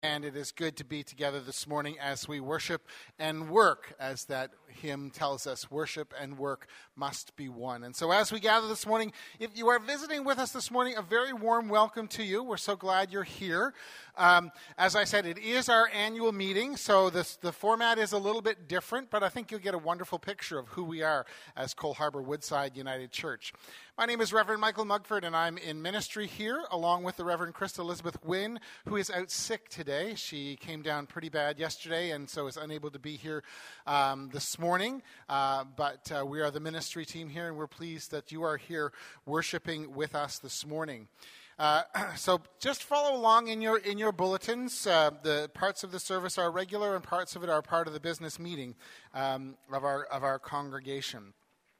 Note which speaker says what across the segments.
Speaker 1: And it is good to be together this morning as we worship and work, as that hymn tells us, worship and work must be one. And so as we gather this morning, if you are visiting with us this morning, a very warm welcome to you. We're so glad you're here. As I said, it is our annual meeting, so the format is a little bit different, but I think you'll get a wonderful picture of who we are as Cole Harbour Woodside United Church. My name is Reverend Michael Mugford, and I'm in ministry here, along with the Reverend Krista Elizabeth Wynn, who is out sick today. She came down pretty bad yesterday, and so is unable to be here this morning. But we are the ministry team here, and we're pleased that you are here worshiping with us this morning. So just follow along in your bulletins. The parts of the service are regular, and parts of it are part of the business meeting of our congregation.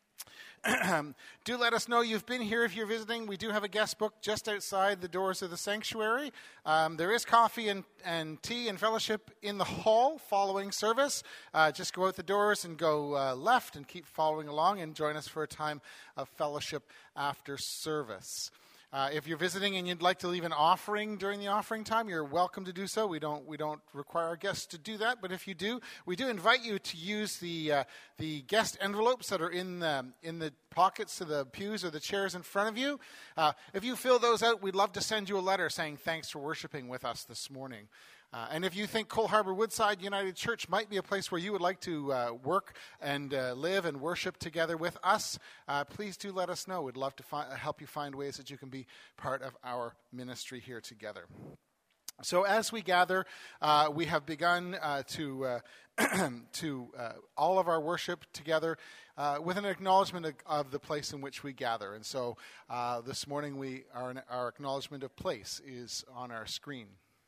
Speaker 1: Do let us know you've been here if you're visiting. We do have a guest book just outside the doors of the sanctuary. There is coffee and tea and fellowship in the hall following service. Just go out the doors and go left and keep following along and join us for a time of fellowship after service. If you're visiting and you'd like to leave an offering during the offering time, you're welcome to do so. We don't require our guests to do that, but if you do, we do invite you to use the guest envelopes that are in the pockets of the pews or the chairs in front of you. If you fill those out, we'd love to send you a letter saying thanks for worshiping with us this morning. And if you think Cole Harbour Woodside United Church might be a place where you would like to work and live and worship together with us, please do let us know. We'd love to help you find ways that you can be part of our ministry here together. So as we gather, we have begun to all of our worship together with an acknowledgement of the place in which we gather. And so this morning our acknowledgement of place is on our screen.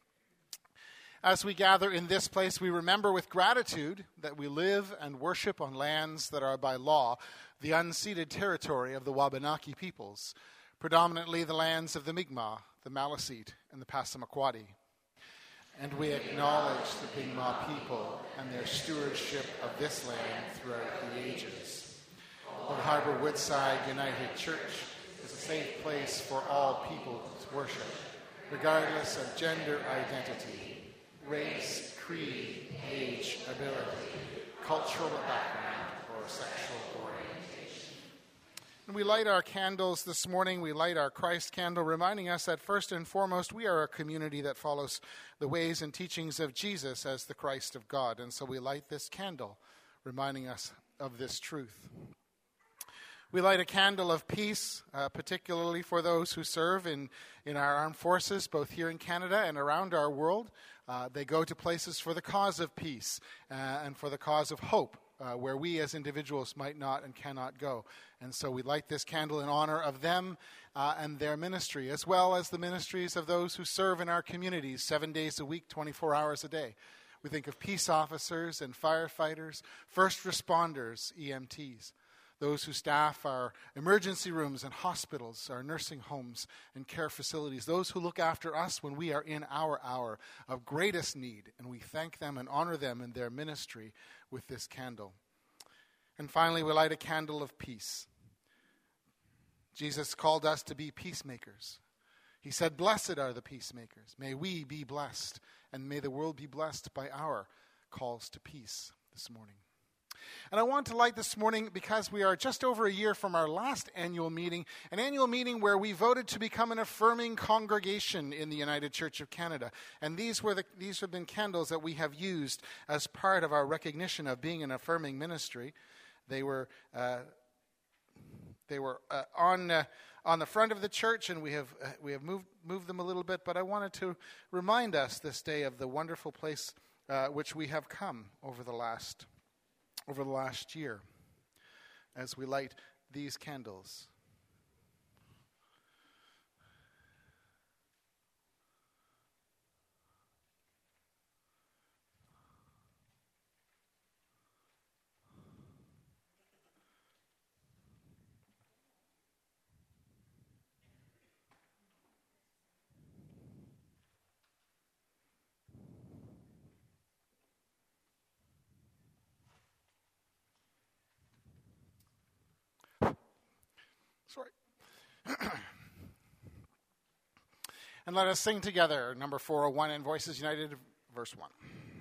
Speaker 1: As we gather in this place, we remember with gratitude that we live and worship on lands that are by law the unceded territory of the Wabanaki peoples, predominantly the lands of the Mi'kmaq, the Maliseet, and the Passamaquoddy. And we acknowledge the Mi'kmaq people and their stewardship of this land throughout the ages. Cole Harbour Woodside United Church is a safe place for all people to worship, regardless of gender identity, race, creed, age, ability, cultural background, or sexual orientation. And we light our candles this morning. We light our Christ candle, reminding us that first and foremost, we are a community that follows the ways and teachings of Jesus as the Christ of God. And so we light this candle, reminding us of this truth. We light a candle of peace, particularly for those who serve in our armed forces, both here in Canada and around our world. They go to places for the cause of peace and for the cause of hope, where we as individuals might not and cannot go. And so we light this candle in honor of them and their ministry, as well as the ministries of those who serve in our communities 7 days a week, 24 hours a day. We think of peace officers and firefighters, first responders, EMTs. Those who staff our emergency rooms and hospitals, our nursing homes and care facilities, those who look after us when we are in our hour of greatest need, and we thank them and honor them in their ministry with this candle. And finally, we light a candle of peace. Jesus called us to be peacemakers. He said, "Blessed are the peacemakers." May we be blessed, and may the world be blessed by our calls to peace this morning. And I want to light this morning because we are just over a year from our last annual meeting, an annual meeting where we voted to become an affirming congregation in the United Church of Canada. And these have been candles that we have used as part of our recognition of being an affirming ministry. They were on the front of the church, and we have moved them a little bit. But I wanted to remind us this day of the wonderful place which we have come over the last year as we light these candles. Sorry. And let us sing together, number 401 in Voices United, verse 1.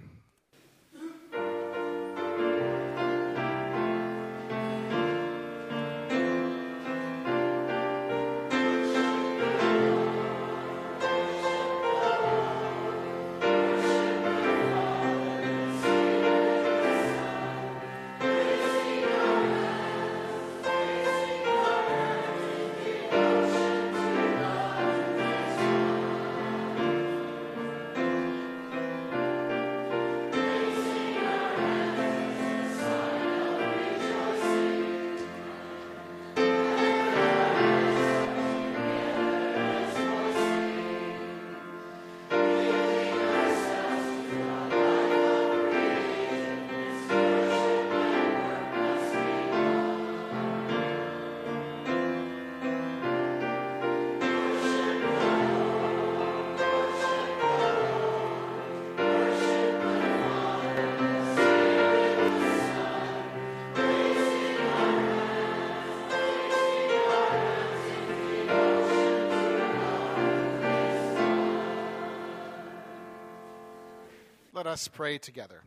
Speaker 1: Let us pray together.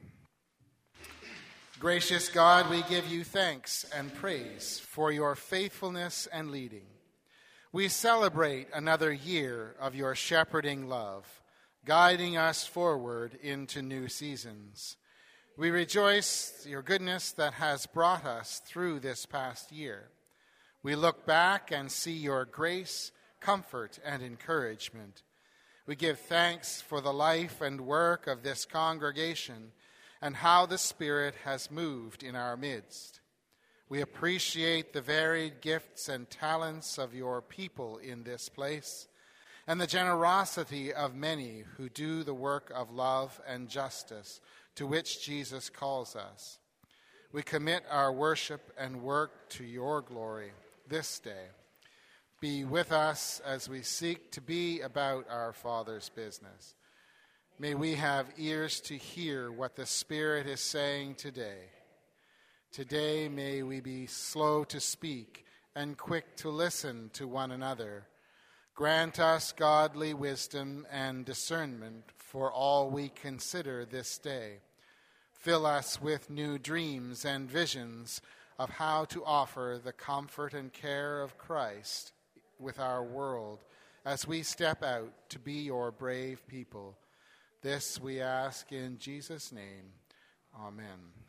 Speaker 1: Gracious God, we give you thanks and praise for your faithfulness and leading. We celebrate another year of your shepherding love, guiding us forward into new seasons. We rejoice your goodness that has brought us through this past year. We look back and see your grace, comfort, and encouragement. We give thanks for the life and work of this congregation and how the Spirit has moved in our midst. We appreciate the varied gifts and talents of your people in this place and the generosity of many who do the work of love and justice to which Jesus calls us. We commit our worship and work to your glory this day. Be with us as we seek to be about our Father's business. May we have ears to hear what the Spirit is saying today. Today may we be slow to speak and quick to listen to one another. Grant us godly wisdom and discernment for all we consider this day. Fill us with new dreams and visions of how to offer the comfort and care of Christ with our world as we step out to be your brave people. This we ask in Jesus' name. Amen.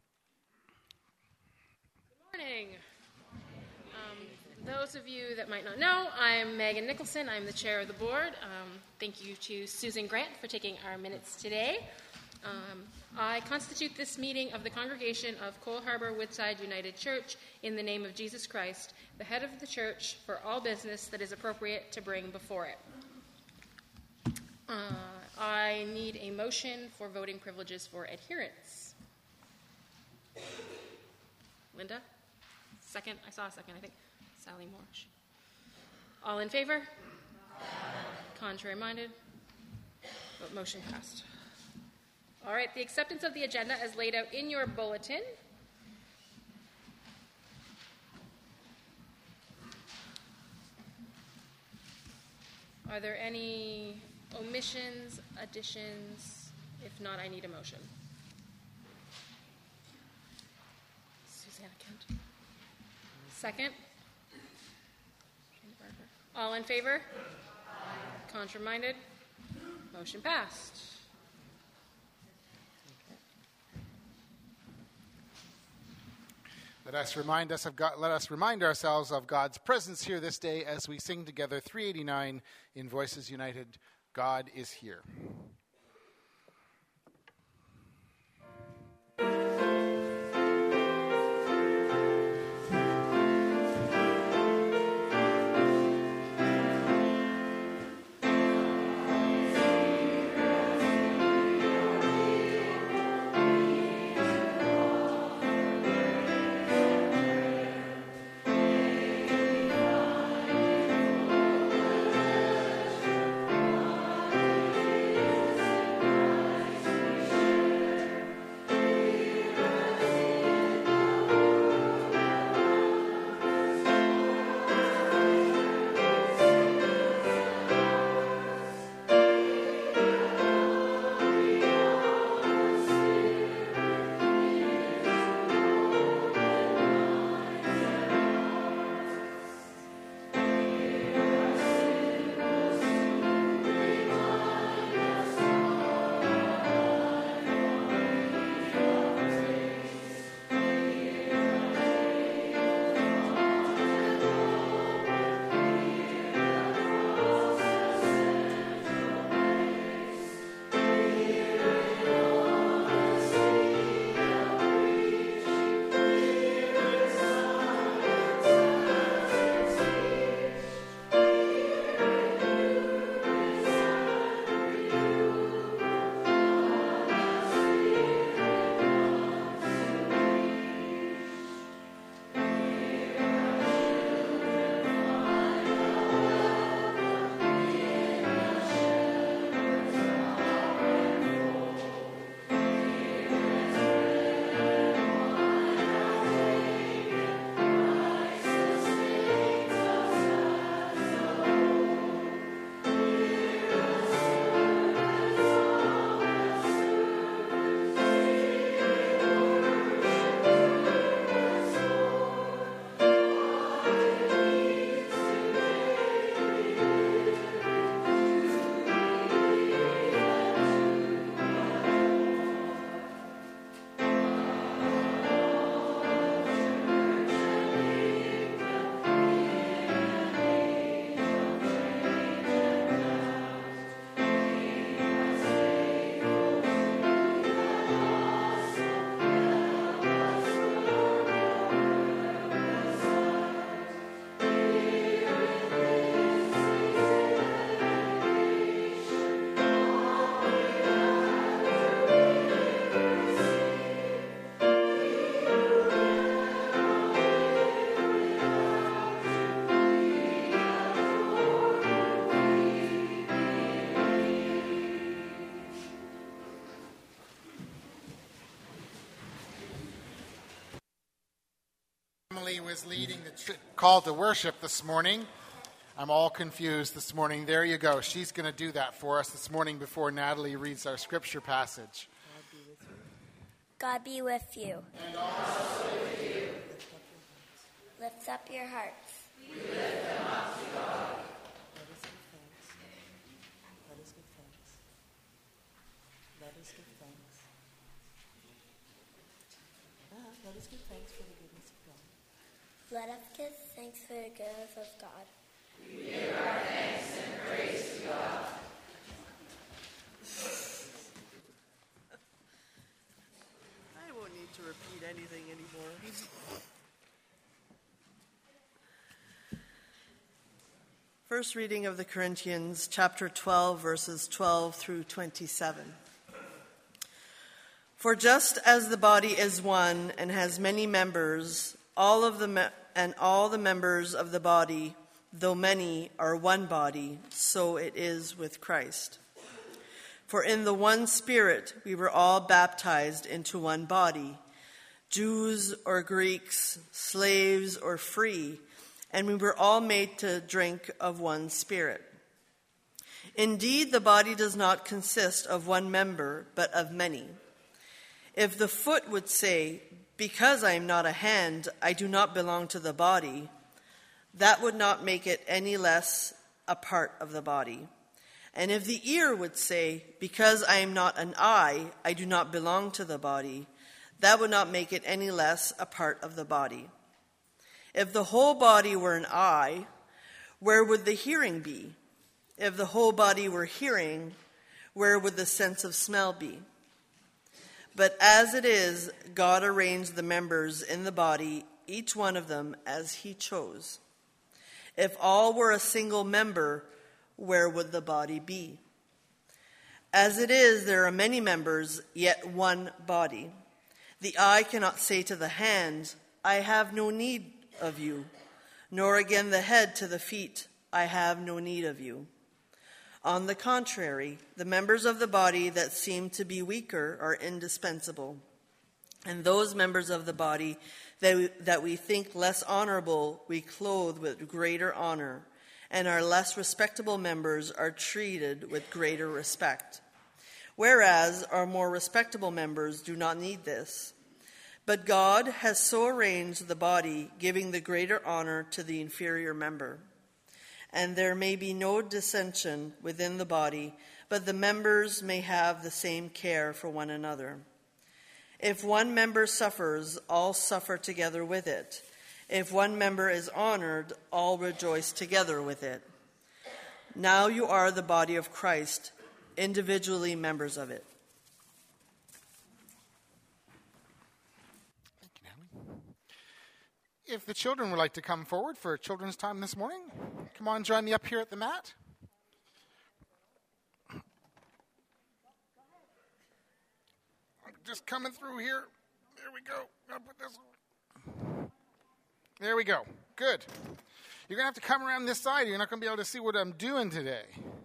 Speaker 2: Good morning. Those of you that might not know, I'm Megan Nicholson. I'm the chair of the board. Thank you to Susan Grant for taking our minutes today. I constitute this meeting of the congregation of Cole Harbour Woodside United Church in the name of Jesus Christ, the head of the church, for all business that is appropriate to bring before it. I need a motion for voting privileges for adherents. Linda? Second? I saw a second, I think. Sally Morsh. All in favor? Contrary minded? Vote motion passed. All right, the acceptance of the agenda as laid out in your bulletin. Are there any omissions, additions? If not, I need a motion. Susanna Kent. Second. All in favor? Contra minded? Motion passed.
Speaker 1: Let us remind ourselves of God's presence here this day as we sing together 389 in Voices United, God is Here. Emily was leading the call to worship this morning. I'm all confused this morning. There you go. She's going to do that for us this morning before Natalie reads our scripture passage.
Speaker 3: God be with you.
Speaker 4: And also with you.
Speaker 3: Lift up your hearts.
Speaker 4: We lift them up to God.
Speaker 5: Let us give thanks. Let us give thanks. Let us give thanks for the goodness of God.
Speaker 3: Let us give thanks for the goodness of God.
Speaker 4: We give our thanks and praise to God.
Speaker 5: I won't need to repeat anything anymore. First reading of the Corinthians, chapter 12, verses 12 through 27. For just as the body is one and has many members, all the members of the body, though many, are one body, so it is with Christ. For in the one Spirit we were all baptized into one body, Jews or Greeks, slaves or free, and we were all made to drink of one Spirit. Indeed, the body does not consist of one member, but of many. If the foot would say, "Because I am not a hand, I do not belong to the body," that would not make it any less a part of the body. And if the ear would say, "Because I am not an eye, I do not belong to the body," that would not make it any less a part of the body. If the whole body were an eye, where would the hearing be? If the whole body were hearing, where would the sense of smell be? But as it is, God arranged the members in the body, each one of them as he chose. If all were a single member, where would the body be? As it is, there are many members, yet one body. The eye cannot say to the hand, "I have no need of you," nor again the head to the feet, "I have no need of you." On the contrary, the members of the body that seem to be weaker are indispensable, and those members of the body that we think less honorable we clothe with greater honor, and our less respectable members are treated with greater respect. Whereas our more respectable members do not need this. But God has so arranged the body, giving the greater honor to the inferior member. And there may be no dissension within the body, but the members may have the same care for one another. If one member suffers, all suffer together with it. If one member is honored, all rejoice together with it. Now you are the body of Christ, individually members of it.
Speaker 1: If the children would like to come forward for children's time this morning, come on, join me up here at the mat. I'm just coming through here. There we go. I'll put this. There we go. Good. You're going to have to come around this side. You're not going to be able to see what I'm doing today.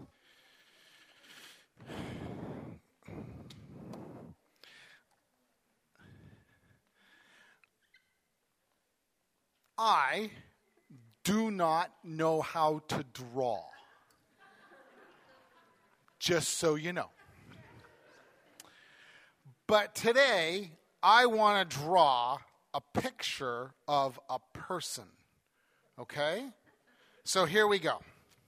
Speaker 1: I do not know how to draw. Just so you know. But today, I want to draw a picture of a person. Okay? So here we go.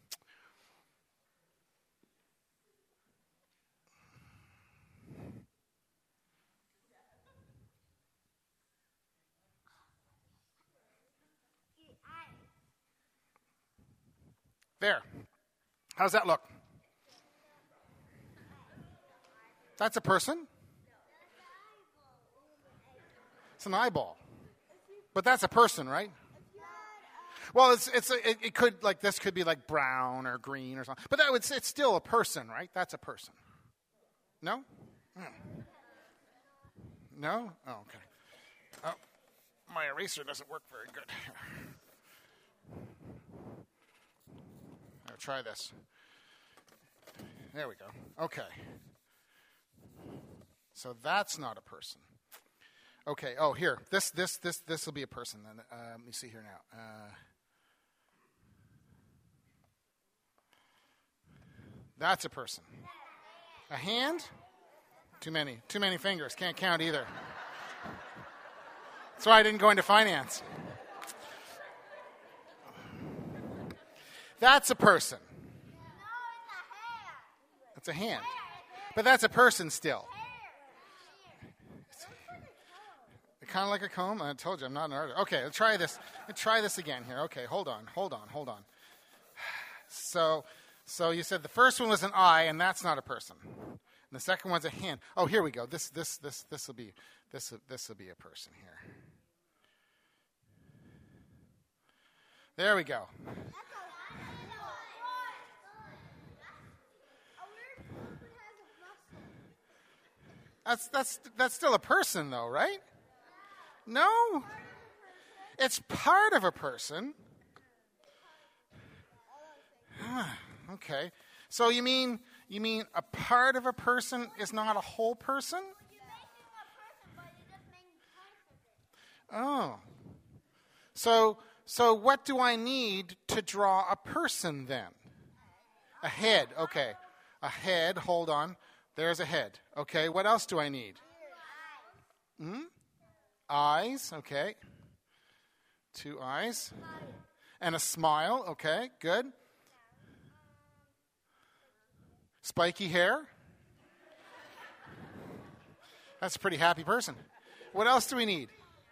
Speaker 1: There. How's that look? That's a person? It's an eyeball. But that's a person, right? Well, it could, like, this could be like brown or green or something. But it's still a person, right? That's a person. No? No? Oh, okay. Oh, my eraser doesn't work very good. I'll try this. There we go. Okay. So that's not a person. Okay. Oh, here. This will be a person. Then let me see here now. That's a person. A hand? Too many fingers. Can't count either. That's why I didn't go into finance. That's a person. That's a hand. But that's a person still. Kind of like a comb? I told you I'm not an artist. Okay, let's try this. Let's try this again here. Okay, hold on. So you said the first one was an eye, and that's not a person. And the second one's a hand. Oh, here we go. This will be a person here. There we go. That's still a person, though, right? No. It's part of a person. Okay. So you mean a part of a person is not a whole person? Oh. So what do I need to draw a person then? A head. Okay. A head. Hold on. There's a head. Okay. What else do I need? Eyes. Okay. 2 eyes. And a smile. Okay. Good. Spiky hair. That's a pretty happy person. What else do we need?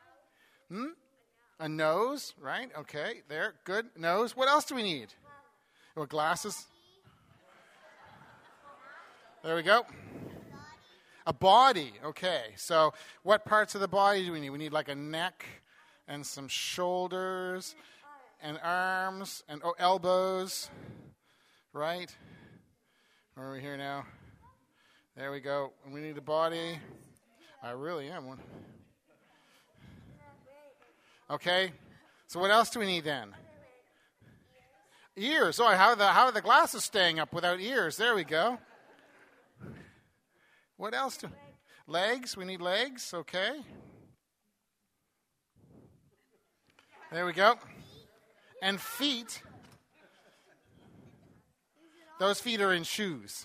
Speaker 1: A nose, right? Okay, there, good. Nose. What else do we need? Oh, glasses. There we go. A body. Okay, so what parts of the body do we need? We need like a neck and some shoulders and arms and elbows, right? Where are we here now? There we go. And we need a body. I really am one. Okay. So what else do we need then? Ears. Oh, how are the glasses staying up without ears? There we go. What else do? Legs. We need legs. Okay. There we go. And feet. Those feet are in shoes.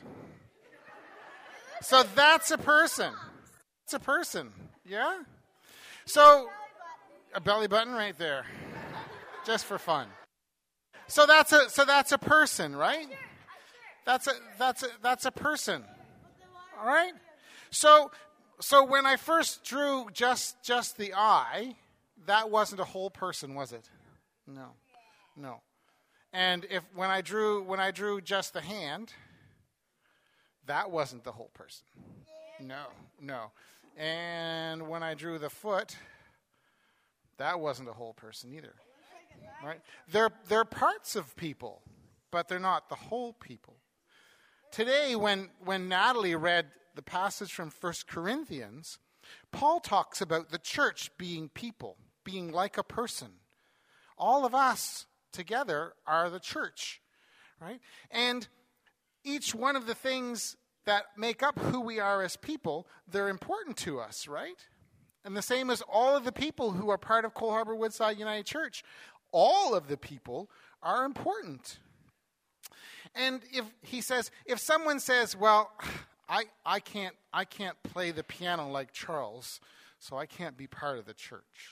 Speaker 1: So that's a person. It's a person. Yeah? So a belly button right there. Just for fun. So that's a person, right? That's a person. All right? So when I first drew just the eye, that wasn't a whole person, was it? No. And when I drew just the hand, that wasn't the whole person. No. And when I drew the foot, that wasn't a whole person either. Right? They're parts of people, but they're not the whole people. Today, when Natalie read the passage from 1 Corinthians, Paul talks about the church being people, being like a person. All of us together are the church, right? And each one of the things that make up who we are as people, they're important to us, right? And the same as all of the people who are part of Cole Harbour Woodside United Church, all of the people are important. And if someone says, well, I can't play the piano like Charles, so I can't be part of the church.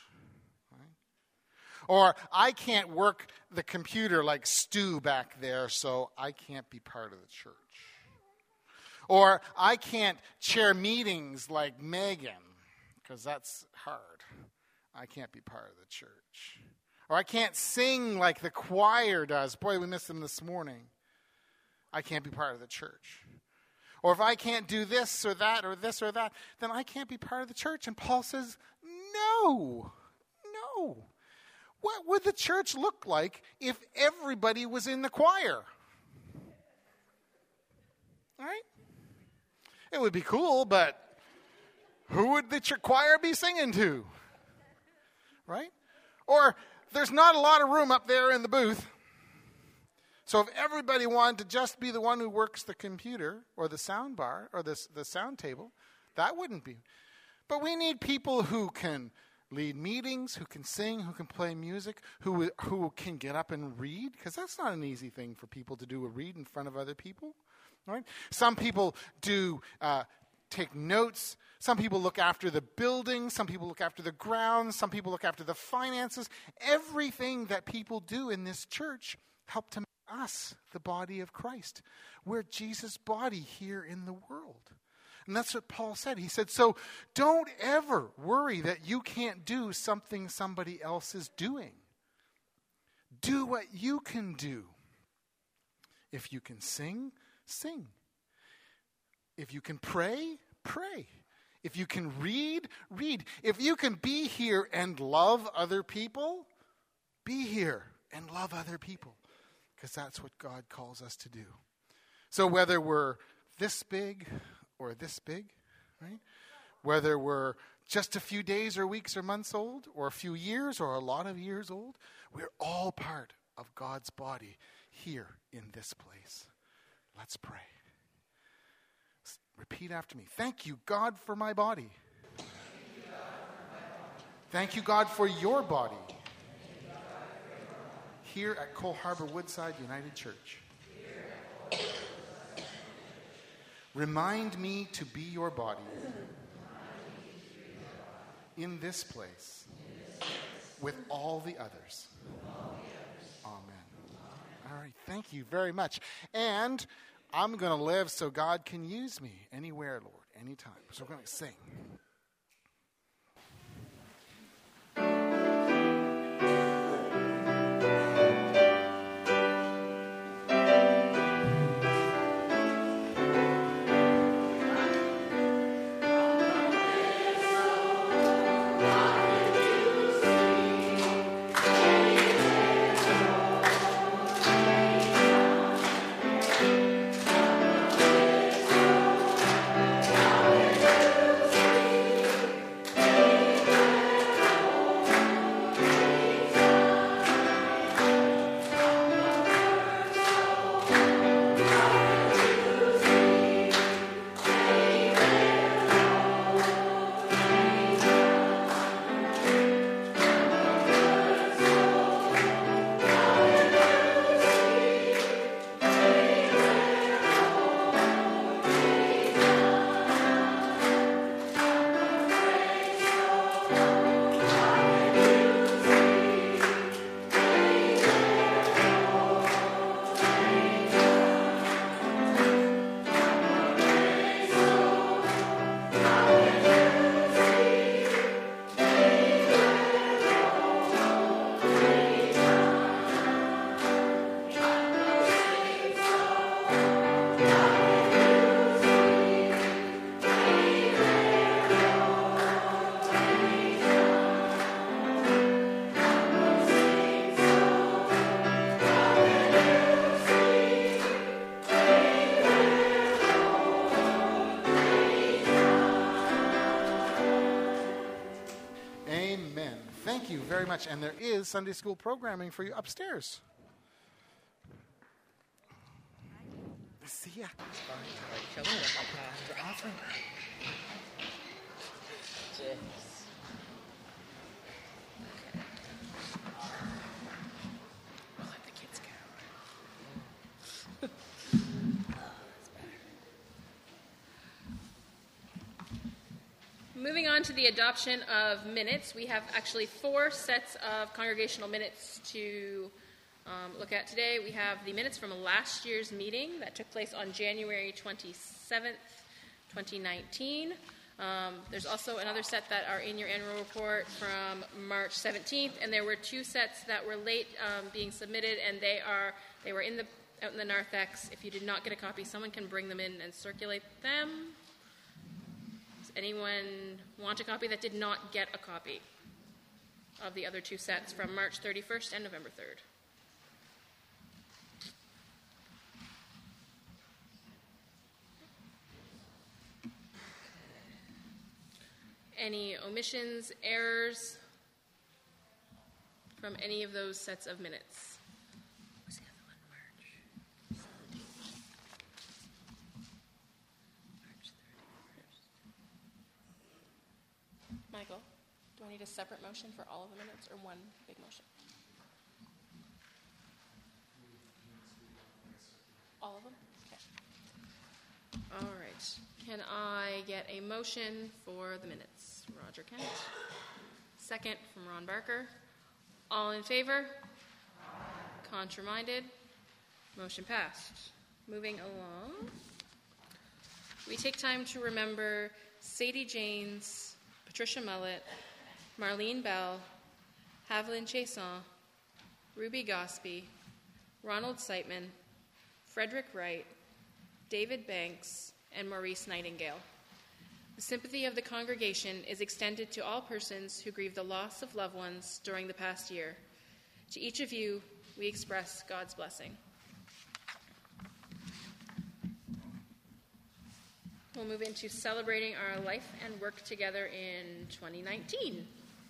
Speaker 1: Or I can't work the computer like Stu back there, so I can't be part of the church. Or I can't chair meetings like Megan, because that's hard. I can't be part of the church. Or I can't sing like the choir does. Boy, we missed them this morning. I can't be part of the church. Or if I can't do this or that, then I can't be part of the church. And Paul says, no. What would the church look like if everybody was in the choir? Right? It would be cool, but who would the choir be singing to? Right? Or there's not a lot of room up there in the booth. So if everybody wanted to just be the one who works the computer or the sound bar or the sound table, that wouldn't be. But we need people who can lead meetings, who can sing, who can play music, who can get up and read, because that's not an easy thing for people to do, a read in front of other people. Right? Some people do take notes. Some people look after the building. Some people look after the grounds. Some people look after the finances. Everything that people do in this church help to make us the body of Christ. We're Jesus' body here in the world. And that's what Paul said. He said, so don't ever worry that you can't do something somebody else is doing. Do what you can do. If you can sing, sing. If you can pray, pray. If you can read, read. If you can be here and love other people, be here and love other people. Because that's what God calls us to do. So whether we're this big or this big, right? Whether we're just a few days or weeks or months old, or a few years or a lot of years old, we're all part of God's body here in this place. Let's pray. Repeat after me. Thank you, God, for my body. Thank you, God, for your body. Here at Cole Harbour Woodside United Church. Remind me to be your body in this place with all the others. Amen. All right, thank you very much. And I'm going to live so God can use me anywhere, Lord, anytime. So we're going to sing. Very much, and there is Sunday school programming for you upstairs. See ya.
Speaker 2: We'll let the kids go. Moving on to the adoption of minutes, we have actually 4 sets of congregational minutes to look at today. We have the minutes from last year's meeting that took place on January 27th, 2019. There's also another set that are in your annual report from March 17th, and there were 2 sets that were late being submitted, and they were out in the narthex. If you did not get a copy, someone can bring them in and circulate them. Anyone want a copy that did not get a copy of the other 2 sets from March 31st and November 3rd? Any omissions, errors from any of those sets of minutes? What was the other one? March 17th. March 31st. Michael, do I need a separate motion for all of the minutes or one big motion? All of them? Okay. All right. Can I get a motion for the minutes? Roger Kent. Second from Ron Barker. All in favor? Contrary-minded? Motion passed. Moving along. We take time to remember Sadie Janes, Patricia Mullett, Marlene Bell, Haviland Chason, Ruby Gosby, Ronald Seitman, Frederick Wright, David Banks, and Maurice Nightingale. The sympathy of the congregation is extended to all persons who grieve the loss of loved ones during the past year. To each of you, we express God's blessing. We'll move into celebrating our life and work together in 2019.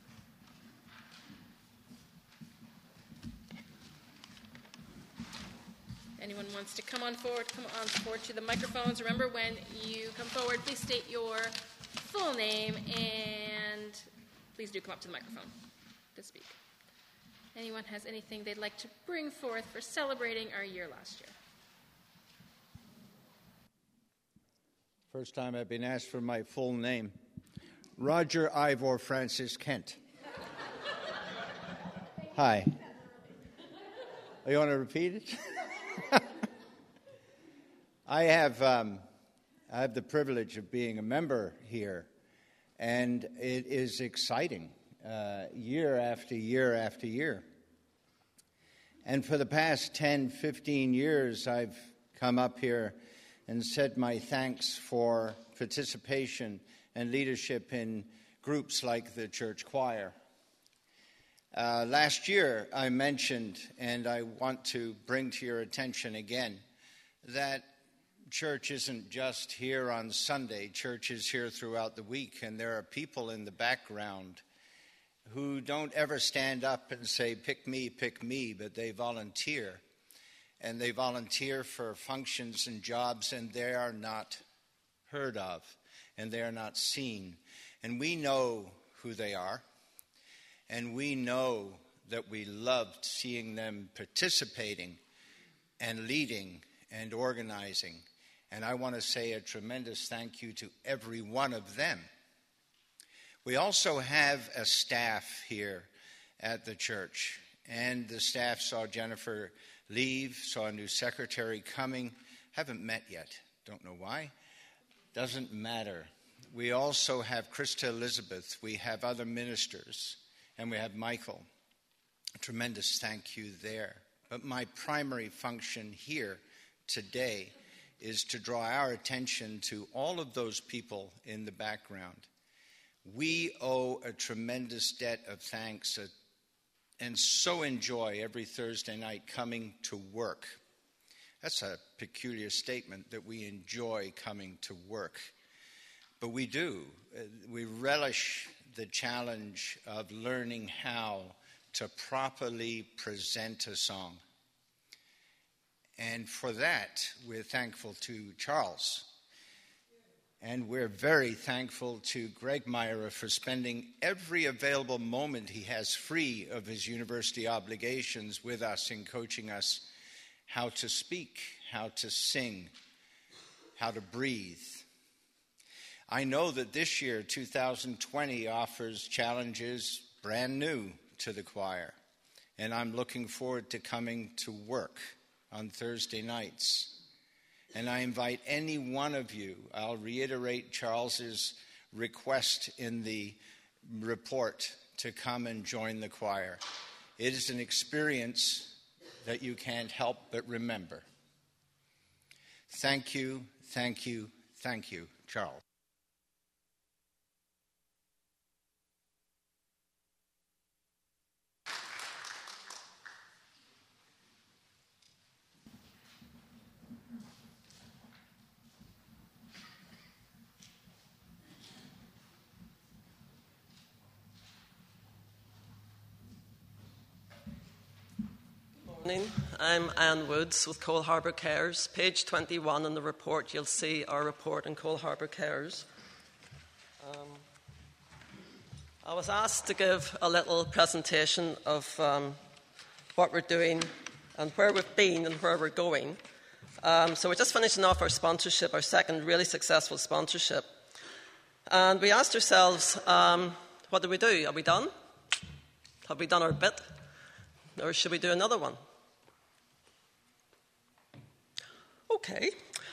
Speaker 2: Anyone wants to come on forward to the microphones. Remember, when you come forward, please state your full name and please do come up to the microphone to speak. Anyone has anything they'd like to bring forth for celebrating our year last year?
Speaker 6: First time I've been asked for my full name. Roger Ivor Francis Kent. Hi. Oh, you want to repeat it? I have the privilege of being a member here, and it is exciting, year after year after year. And for the past 10, 15 years, I've come up here and said my thanks for participation and leadership in groups like the church choir. Last year, I mentioned, and I want to bring to your attention again, that church isn't just here on Sunday. Church is here throughout the week, and there are people in the background who don't ever stand up and say, pick me, but they volunteer. And they volunteer for functions and jobs, and they are not heard of, and they are not seen. And we know who they are, and we know that we loved seeing them participating and leading and organizing. And I want to say a tremendous thank you to every one of them. We also have a staff here at the church, and the staff saw Jennifer leave, saw a new secretary coming. Haven't met yet. Don't know why. Doesn't matter. We also have Krista Elizabeth. We have other ministers. And we have Michael. A tremendous thank you there. But my primary function here today is to draw our attention to all of those people in the background. We owe a tremendous debt of thanks and so enjoy every Thursday night coming to work. That's a peculiar statement, that we enjoy coming to work. But we do. We relish the challenge of learning how to properly present a song. And for that, we're thankful to Charles. And we're very thankful to Greg Myra for spending every available moment he has free of his university obligations with us in coaching us how to speak, how to sing, how to breathe. I know that this year, 2020, offers challenges brand new to the choir. And I'm looking forward to coming to work on Thursday nights. And I invite any one of you, I'll reiterate Charles's request in the report, to come and join the choir. It is an experience that you can't help but remember. Thank you, thank you, thank you, Charles.
Speaker 7: Morning. I'm Anne Woods with Cole Harbour Cares. Page 21 in the report, you'll see our report on Cole Harbour Cares. I was asked to give a little presentation of what we're doing and where we've been and where we're going. So we're just finishing off our sponsorship, our second really successful sponsorship. And we asked ourselves, what do we do? Are we done? Have we done our bit? Or should we do another one? Okay.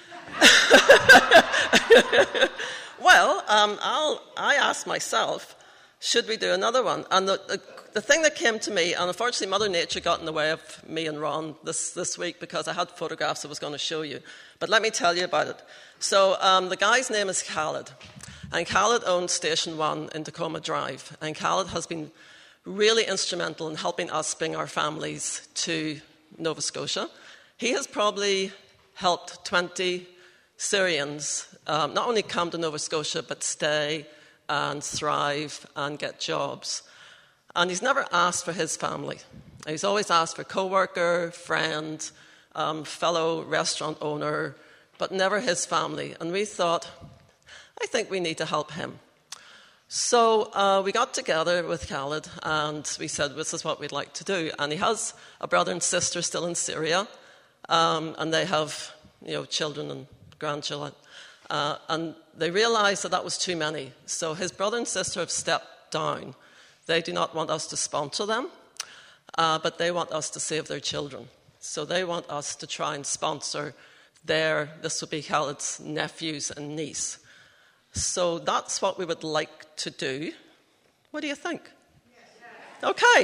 Speaker 7: Well, I asked myself, should we do another one? And the thing that came to me, and unfortunately Mother Nature got in the way of me and Ron this week because I had photographs I was going to show you. But let me tell you about it. So the guy's name is Khaled. And Khaled owns Station 1 in Tacoma Drive. And Khaled has been really instrumental in helping us bring our families to Nova Scotia. He has probably helped 20 Syrians not only come to Nova Scotia, but stay and thrive and get jobs. And he's never asked for his family. He's always asked for co-worker, friend, fellow restaurant owner, but never his family. And we thought, I think we need to help him. So we got together with Khaled and we said, this is what we'd like to do. And he has a brother and sister still in Syria, and they have children and grandchildren. And they realized that was too many. So his brother and sister have stepped down. They do not want us to sponsor them, but they want us to save their children. So they want us to try and sponsor this would be Khaled's nephews and niece. So that's what we would like to do. What do you think? Okay.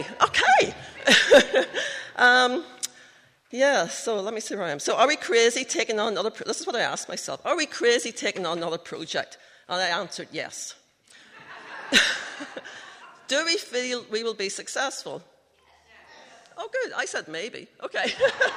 Speaker 7: Yeah, so let me see where I am. So are we crazy taking on another... This is what I asked myself. Are we crazy taking on another project? And I answered yes. Do we feel we will be successful? Oh, good. I said maybe. Okay.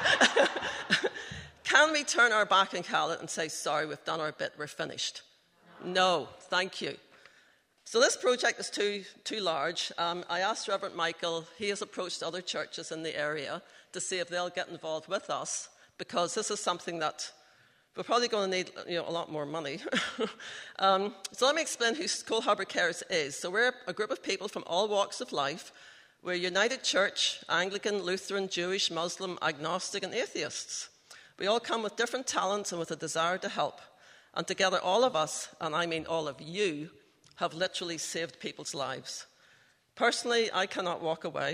Speaker 7: Can we turn our back on Khaled and say, sorry, we've done our bit, we're finished? No, thank you. So this project is too large. I asked Reverend Michael, he has approached other churches in the area to see if they'll get involved with us, because this is something that we're probably going to need a lot more money. So let me explain who Cole Harbour Cares is. So we're a group of people from all walks of life. We're United Church, Anglican, Lutheran, Jewish, Muslim, agnostic, and atheists. We all come with different talents and with a desire to help. And together all of us, and I mean all of you, have literally saved people's lives. Personally, I cannot walk away.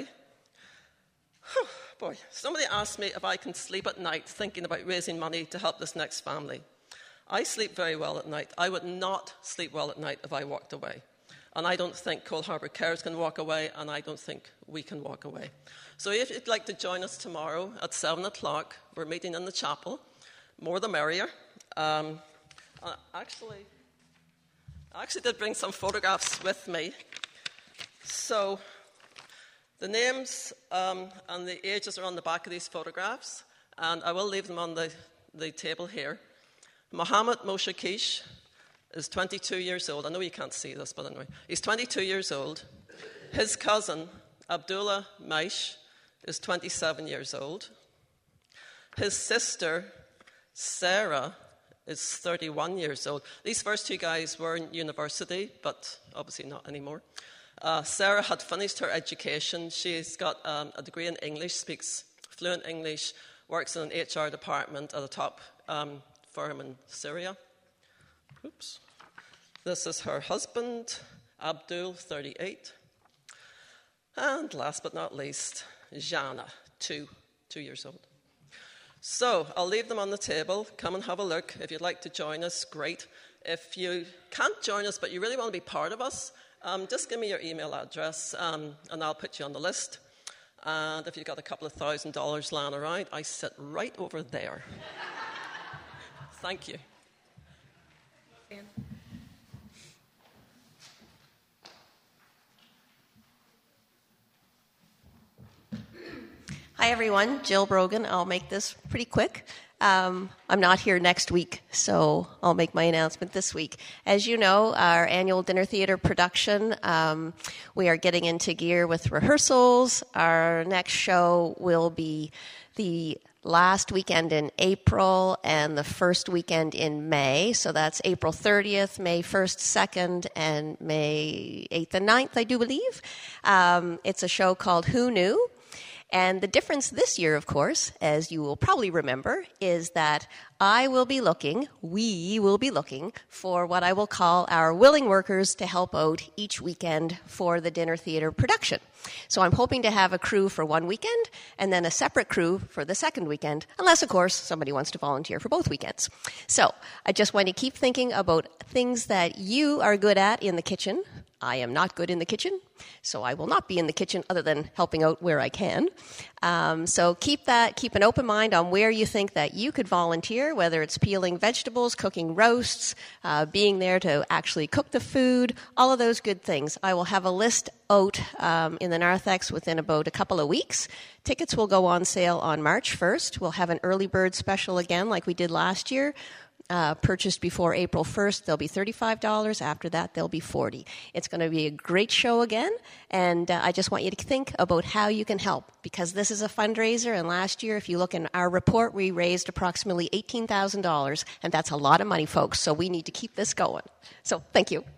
Speaker 7: Boy, somebody asked me if I can sleep at night thinking about raising money to help this next family. I sleep very well at night. I would not sleep well at night if I walked away. And I don't think Cole Harbour Cares can walk away, and I don't think we can walk away. So if you'd like to join us tomorrow at 7 o'clock, we're meeting in the chapel. More the merrier. I actually did bring some photographs with me. So the names and the ages are on the back of these photographs, and I will leave them on the table here. Mohammed Moshe Kish is 22 years old. I know you can't see this, but anyway. He's 22 years old. His cousin, Abdullah Maish, is 27 years old. His sister, Sarah, is 31 years old. These first two guys were in university, but obviously not anymore. Sarah had finished her education. She's got a degree in English, speaks fluent English, works in an HR department at a top firm in Syria. Oops. This is her husband, Abdul, 38. And last but not least, Jana, 2 years old. So I'll leave them on the table. Come and have a look. If you'd like to join us, great. If you can't join us but you really want to be part of us, just give me your email address and I'll put you on the list. And if you've got a couple of $1,000 lying around, I sit right over there. Thank you.
Speaker 8: Hi, everyone. Jill Brogan. I'll make this pretty quick. I'm not here next week, so I'll make my announcement this week. As you know, our annual dinner theater production, we are getting into gear with rehearsals. Our next show will be the last weekend in April and the first weekend in May. So that's April 30th, May 1st, 2nd, and May 8th and 9th, I do believe. It's a show called Who Knew? And the difference this year, of course, as you will probably remember, is that we will be looking for what I will call our willing workers to help out each weekend for the dinner theater production. So I'm hoping to have a crew for one weekend and then a separate crew for the second weekend, unless, of course, somebody wants to volunteer for both weekends. So I just want to keep thinking about things that you are good at in the kitchen. I am not good in the kitchen, so I will not be in the kitchen other than helping out where I can. So keep an open mind on where you think that you could volunteer, whether it's peeling vegetables, cooking roasts, being there to actually cook the food, all of those good things. I will have a list out in the Narthex within about a couple of weeks. Tickets will go on sale on March 1st. We'll have an early bird special again like we did last year. Purchased before April 1st, they'll be $35. After that, they'll be $40. It's going to be a great show again, and I just want you to think about how you can help, because this is a fundraiser, and last year, if you look in our report, we raised approximately $18,000, and that's a lot of money, folks, so we need to keep this going. So, thank you.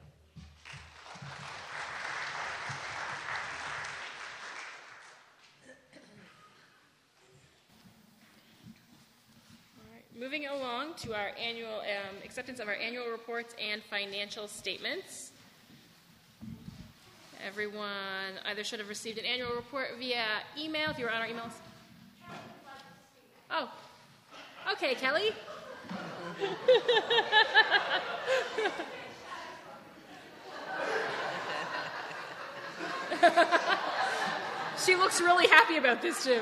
Speaker 2: Moving along to our annual acceptance of our annual reports and financial statements. Everyone either should have received an annual report via email, if you were on our emails. Oh, okay, Kelly. She looks really happy about this, too.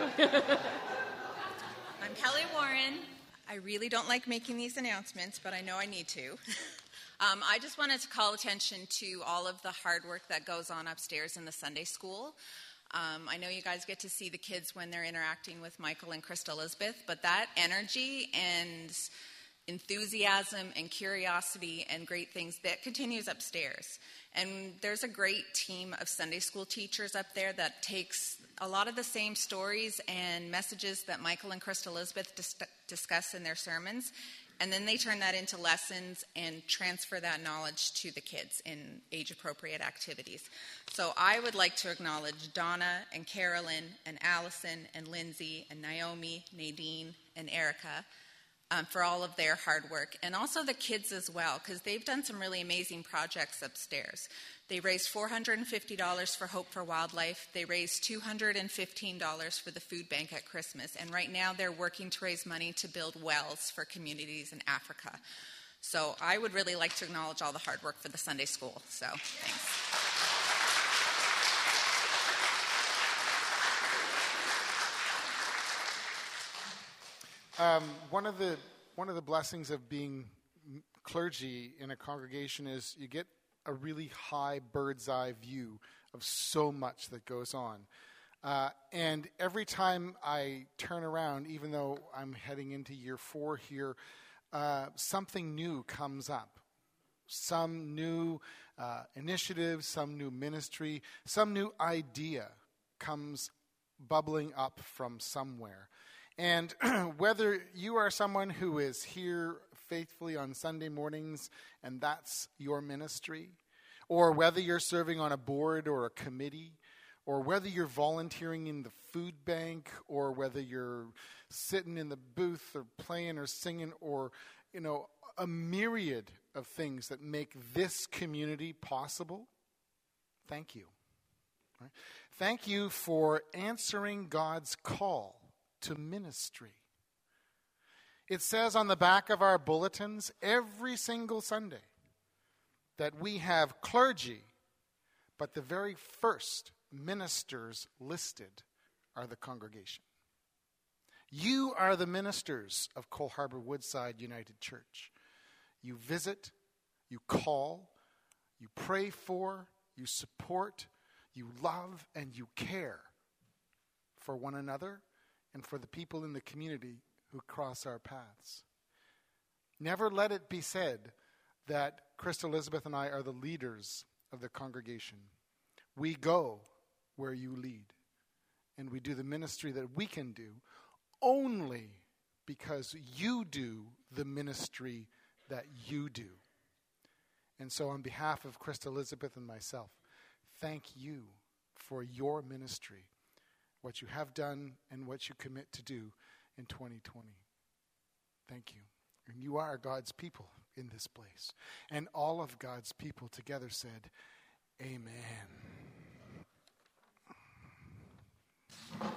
Speaker 9: I'm Kelly Warren. I really don't like making these announcements, but I know I need to. I just wanted to call attention to all of the hard work that goes on upstairs in the Sunday school. I know you guys get to see the kids when they're interacting with Michael and Krista Elizabeth, but that energy and enthusiasm and curiosity and great things, that continues upstairs. And there's a great team of Sunday school teachers up there that takes a lot of the same stories and messages that Michael and Krista Elizabeth discuss in their sermons, and then they turn that into lessons and transfer that knowledge to the kids in age-appropriate activities. So I would like to acknowledge Donna and Carolyn and Allison and Lindsay and Naomi, Nadine, and Erica for all of their hard work, and also the kids as well, because they've done some really amazing projects upstairs. They raised $450 for Hope for Wildlife. They raised $215 for the food bank at Christmas, and right now they're working to raise money to build wells for communities in Africa. So I would really like to acknowledge all the hard work for the Sunday school. So thanks.
Speaker 1: One of the blessings of being clergy in a congregation is you get a really high bird's eye view of so much that goes on. And every time I turn around, even though I'm heading into year 4 here, something new comes up. Some new initiative, some new ministry, some new idea comes bubbling up from somewhere. And whether you are someone who is here faithfully on Sunday mornings and that's your ministry, or whether you're serving on a board or a committee, or whether you're volunteering in the food bank, or whether you're sitting in the booth or playing or singing, or, you know, a myriad of things that make this community possible, thank you. Right? Thank you for answering God's call to ministry. It says on the back of our bulletins every single Sunday that we have clergy, but the very first ministers listed are the congregation. You are the ministers of Cole Harbour Woodside United Church. You visit, you call, you pray for, you support, you love, and you care for one another and for the people in the community who cross our paths. Never let it be said that Krista Elizabeth and I are the leaders of the congregation. We go where you lead, and we do the ministry that we can do only because you do the ministry that you do. And so on behalf of Krista Elizabeth and myself, thank you for your ministry, what you have done and what you commit to do in 2020. Thank you. And you are God's people in this place. And all of God's people together said, Amen.
Speaker 2: All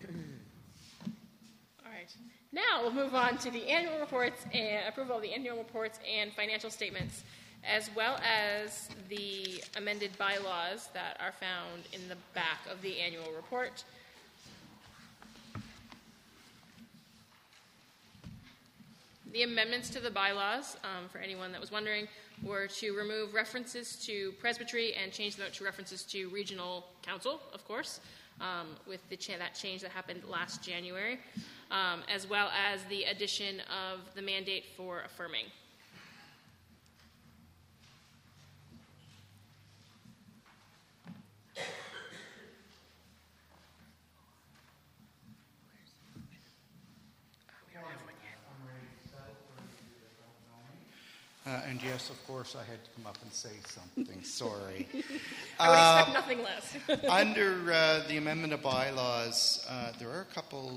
Speaker 2: right. Now we'll move on to the annual reports and approval of the annual reports and financial statements, as well as the amended bylaws that are found in the back of the annual report. The amendments to the bylaws, for anyone that was wondering, were to remove references to presbytery and change them to references to regional council, of course, with that change that happened last January, as well as the addition of the mandate for affirming.
Speaker 10: And yes, of course, I had to come up and say something. Sorry.
Speaker 2: I would expect nothing less.
Speaker 10: Under the amendment of bylaws, there are a couple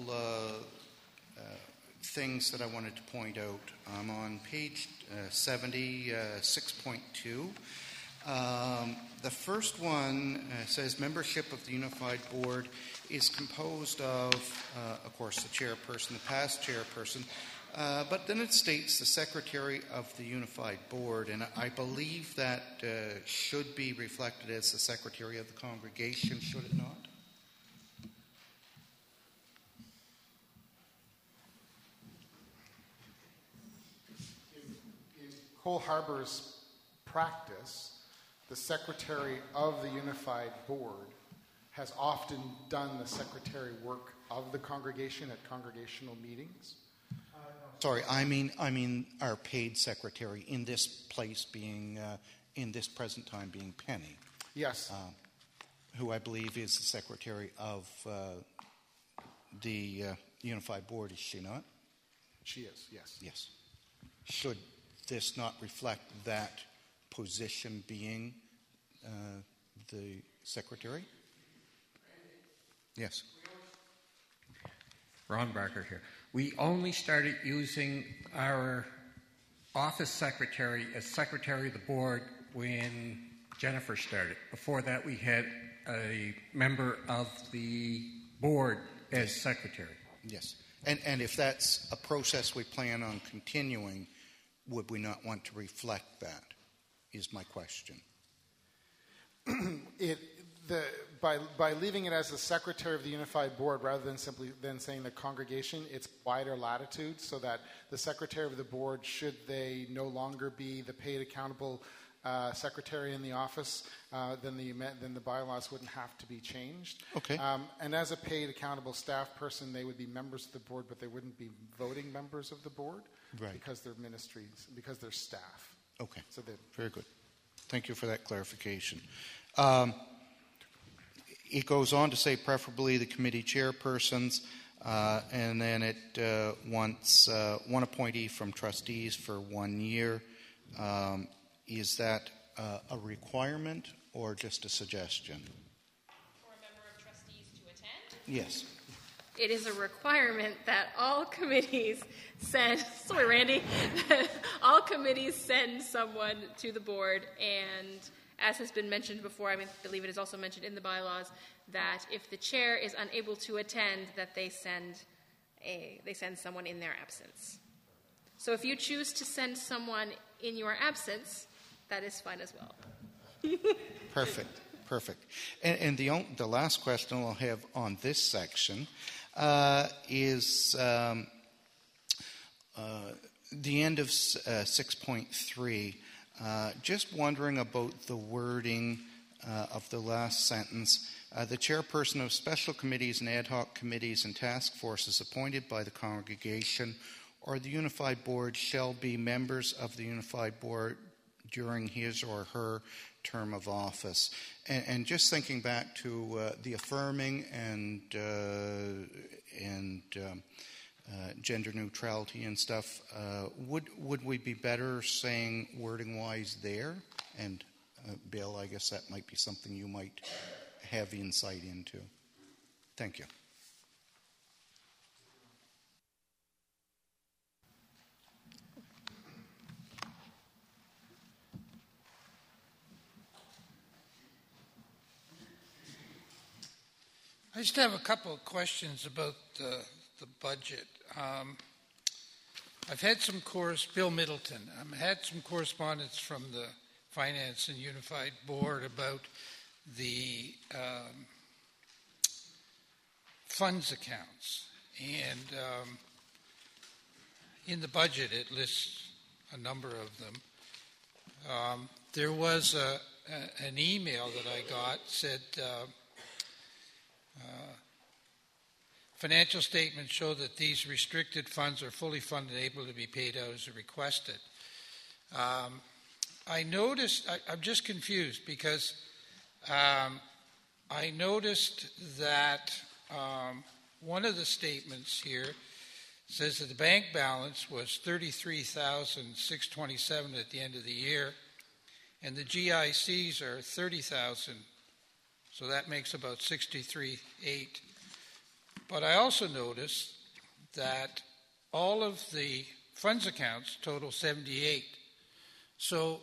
Speaker 10: things that I wanted to point out. On page 70, 6.2, the first one says membership of the Unified Board is composed of course, the chairperson, the past chairperson, but then it states the secretary of the Unified Board, and I believe that should be reflected as the secretary of the congregation, should it not?
Speaker 1: In Cole Harbour's practice, the secretary of the Unified Board has often done the secretary work of the congregation at congregational meetings.
Speaker 10: Sorry, I mean our paid secretary in this place being, in this present time being Penny.
Speaker 1: Yes.
Speaker 10: Who I believe is the secretary of the Unified Board, is she not?
Speaker 1: She is, yes.
Speaker 10: Yes. Should this not reflect that position being the secretary? Yes.
Speaker 11: Ron Barker here. We only started using our office secretary as secretary of the board when Jennifer started. Before that, we had a member of the board as secretary.
Speaker 10: Yes. And if that's a process we plan on continuing, would we not want to reflect that, is my question.
Speaker 1: By leaving it as the secretary of the Unified Board rather than simply saying the congregation, it's wider latitude so that the secretary of the board, should they no longer be the paid accountable secretary in the office, then the bylaws wouldn't have to be changed.
Speaker 10: Okay.
Speaker 1: And as a paid accountable staff person, they would be members of the board, but they wouldn't be voting members of the board,
Speaker 10: right?
Speaker 1: Because they're ministries, because they're staff.
Speaker 10: Okay.
Speaker 1: So
Speaker 10: very good. Thank you for that clarification. It goes on to say preferably the committee chairpersons, and then it wants one appointee from trustees for 1 year. Is that a requirement or just a suggestion?
Speaker 2: For a member of trustees to attend?
Speaker 10: Yes.
Speaker 2: It is a requirement that all committees send, sorry Randy, all committees send someone to the board, and as has been mentioned before, I believe it is also mentioned in the bylaws, that if the chair is unable to attend, that they send someone in their absence. So if you choose to send someone in your absence, that is fine as well.
Speaker 10: Perfect. And the last question I'll have on this section is the end of 6.3. Just wondering about the wording of the last sentence. The chairperson of special committees and ad hoc committees and task forces appointed by the congregation or the Unified Board shall be members of the Unified Board during his or her term of office. And just thinking back to the affirming and gender neutrality and stuff, would we be better saying wording-wise there? And Bill, I guess that might be something you might have insight into. Thank you.
Speaker 12: I just have a couple of questions about the budget. I've had some Bill Middleton. I've had some correspondence from the Finance and Unified Board about the funds accounts. And in the budget, it lists a number of them. There was an email that I got said, financial statements show that these restricted funds are fully funded and able to be paid out as requested. I noticed, I'm just confused because I noticed that one of the statements here says that the bank balance was $33,627 at the end of the year, and the GICs are $30,000, so that makes about $63,800. But I also noticed that all of the funds accounts total $78,000. So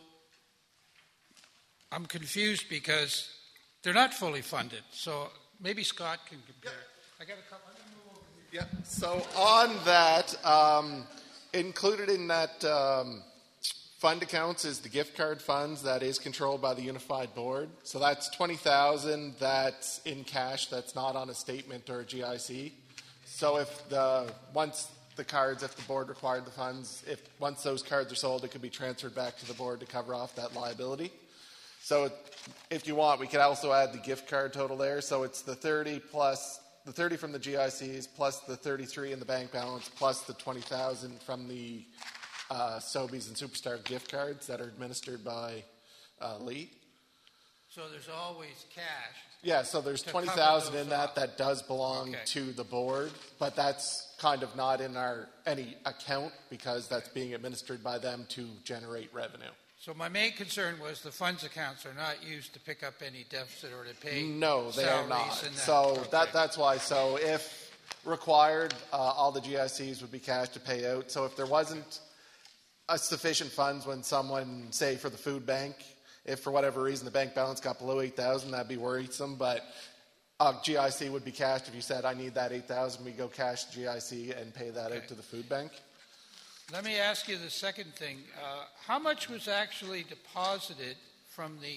Speaker 12: I'm confused because they're not fully funded. So maybe Scott can compare. I got a couple.
Speaker 13: Yeah. So on that, included in that fund accounts is the gift card funds that is controlled by the Unified Board. So that's $20,000 that's in cash that's not on a statement or a GIC. So if once the board required the funds, once those cards are sold, it could be transferred back to the board to cover off that liability. So if you want, we could also add the gift card total there. So it's the 30 plus the 30 from the GICs plus the 33 in the bank balance plus the 20,000 from the Sobeys and Superstar gift cards that are administered by Lee.
Speaker 12: So there's always cash.
Speaker 13: Yeah, so there's 20,000 in that does belong to the board, but that's kind of not in any account because that's being administered by them to generate revenue.
Speaker 12: So my main concern was the funds accounts are not used to pick up any deficit or to pay
Speaker 13: No, they are not.
Speaker 12: And
Speaker 13: so that's why. So if required, all the GICs would be cash to pay out. So if there wasn't sufficient funds when someone, say for the food bank, if for whatever reason the bank balance got below 8,000, that'd be worrisome. But GIC would be cashed if you said, I need that 8,000, we go cash GIC and pay that out to the food bank.
Speaker 12: Let me ask you the second thing. How much was actually deposited from the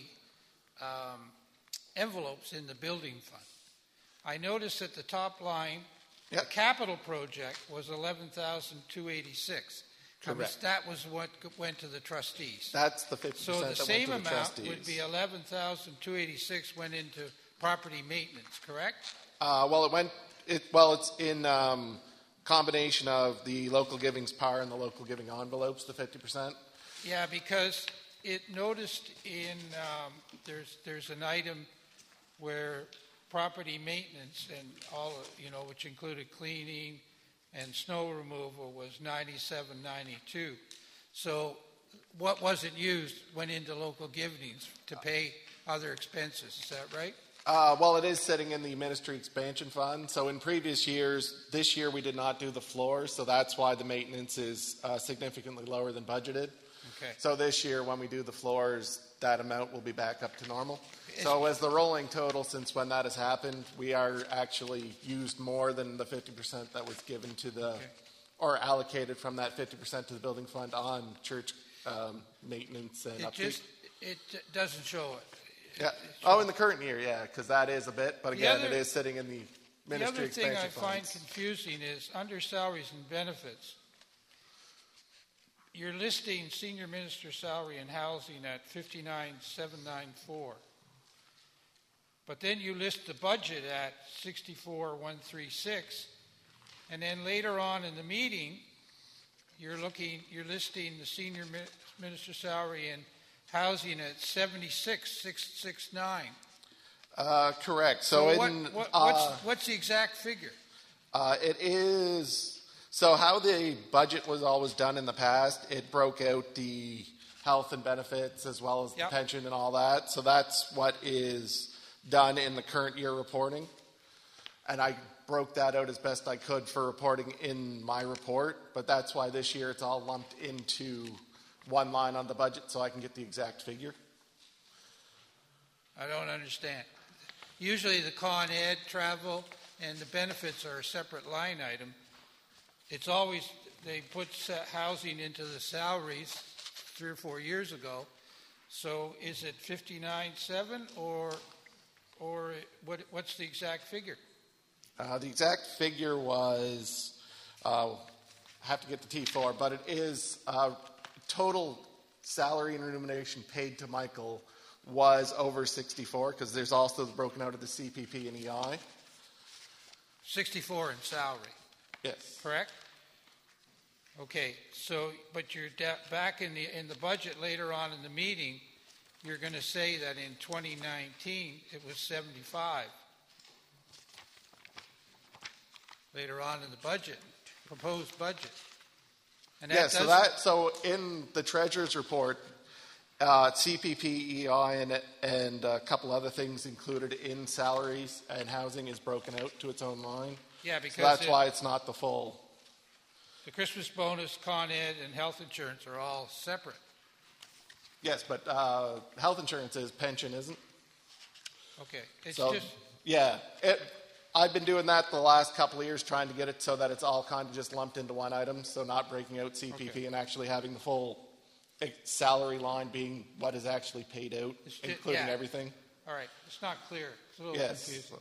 Speaker 12: envelopes in the building fund? I noticed at the top line, the capital project was $11,286.
Speaker 13: Correct.
Speaker 12: That was what went to the trustees.
Speaker 13: That's the 50%
Speaker 12: So the same
Speaker 13: that went to the
Speaker 12: amount
Speaker 13: trustees.
Speaker 12: would be $11,286 went into property maintenance, correct?
Speaker 13: It's in combination of the local givings par and the local giving envelopes, the 50%.
Speaker 12: Yeah, because it noticed in there's an item where property maintenance and all which included cleaning and snow removal was $97.92. So what wasn't used went into local givings to pay other expenses. Is that right?
Speaker 13: It is sitting in the ministry expansion fund. So in previous years, this year we did not do the floors, so that's why the maintenance is significantly lower than budgeted.
Speaker 12: Okay.
Speaker 13: So this year when we do the floors, that amount will be back up to normal. So as the rolling total since when that has happened, we are actually used more than the 50% that was given to or allocated from that 50% to the building fund on church maintenance and upkeep.
Speaker 12: It doesn't show it.
Speaker 13: Yeah. In the current year, because that is a bit. But again, it is sitting in the ministry expansion
Speaker 12: The other thing I
Speaker 13: funds.
Speaker 12: find confusing is under salaries and benefits, you're listing senior minister salary and housing at $59,794. But then you list the budget at $64,136. And then later on in the meeting, you're listing the senior minister salary and housing at 76,669.
Speaker 13: Correct.
Speaker 12: What's the exact figure?
Speaker 13: It is, so how the budget was always done in the past, it broke out the health and benefits as well as the pension and all that. So that's what is done in the current year reporting. And I broke that out as best I could for reporting in my report. But that's why this year it's all lumped into one line on the budget so I can get the exact figure.
Speaker 12: I don't understand. Usually the Con Ed, travel, and the benefits are a separate line item. It's always, they put housing into the salaries 3 or 4 years ago. So is it 59.7 or what's the exact figure?
Speaker 13: The exact figure was, I have to get the T4, but it is total salary and remuneration paid to Michael was over 64 because there's also broken out of the CPP and EI.
Speaker 12: 64 in salary.
Speaker 13: Yes.
Speaker 12: Correct? Okay. So, but you're back in the budget later on in the meeting. You're going to say that in 2019 it was 75. Later on in the budget, proposed budget. And that
Speaker 13: so in the Treasurer's report, CPP, EI, and a couple other things included in salaries and housing is broken out to its own line.
Speaker 12: Yeah, because
Speaker 13: so that's why it's not the full.
Speaker 12: The Christmas bonus, Con Ed, and health insurance are all separate.
Speaker 13: Yes, but health insurance is, pension isn't.
Speaker 12: Okay,
Speaker 13: I've been doing that the last couple of years, trying to get it so that it's all kind of just lumped into one item, so not breaking out CPP and actually having the full salary line being what is actually paid out, including everything.
Speaker 12: All right, it's not clear. It's a little confusing.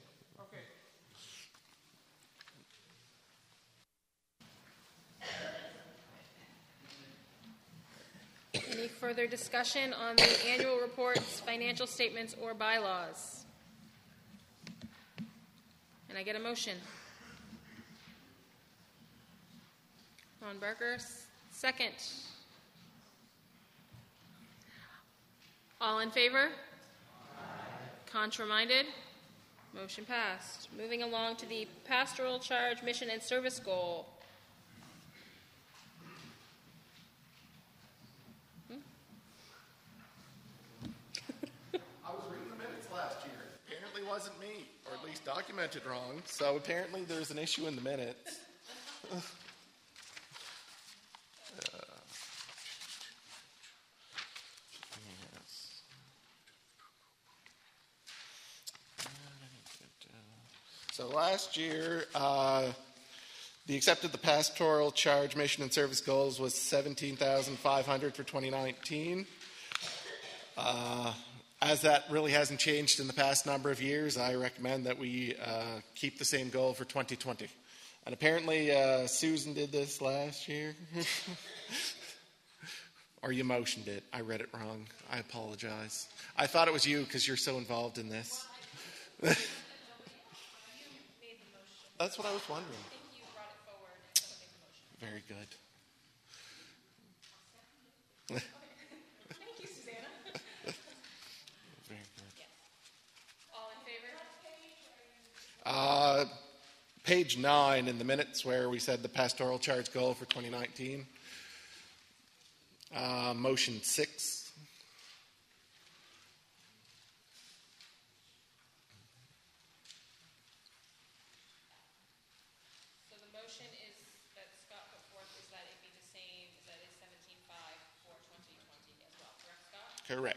Speaker 2: Okay. Any further discussion on the annual reports, financial statements, or bylaws? Can I get a motion? Ron Barker, second. All in favor? Contra-minded? Motion passed. Moving along to the pastoral charge, mission, and service goal.
Speaker 13: I was reading the minutes last year. Apparently wasn't me, or at least documented wrong. So apparently there's an issue in the minutes. So last year, the accepted the pastoral charge, mission, and service goals was $17,500 for 2019. As that really hasn't changed in the past number of years, I recommend that we keep the same goal for 2020. And apparently Susan did this last year. Or you motioned it. I read it wrong. I apologize. I thought it was you because you're so involved in this. That's what I was wondering.
Speaker 2: I think you brought it forward instead of making the motion.
Speaker 13: Very good.
Speaker 2: Okay. Thank you, Susanna.
Speaker 13: Very good.
Speaker 2: Yes. All in favor?
Speaker 13: Page 9 in the minutes where we said the pastoral charge goal for 2019. Motion 6. Correct.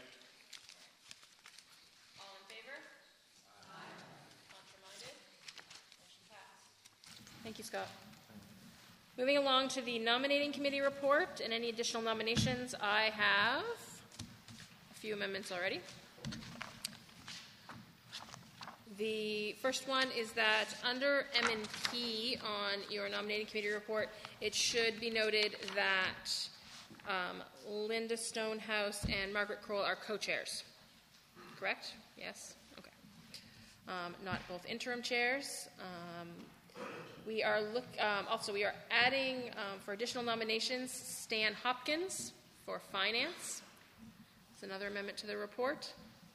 Speaker 2: All in favor? Aye. Contra-minded? Motion passed. Thank you, Scott. Moving along to the nominating committee report and any additional nominations. I have a few amendments already. The first one is that under M&P on your nominating committee report, it should be noted that Linda Stonehouse and Margaret Kroll are co-chairs. Correct? Yes? Okay. Not both interim chairs. We are adding for additional nominations Stan Hopkins for finance, It's another amendment to the report.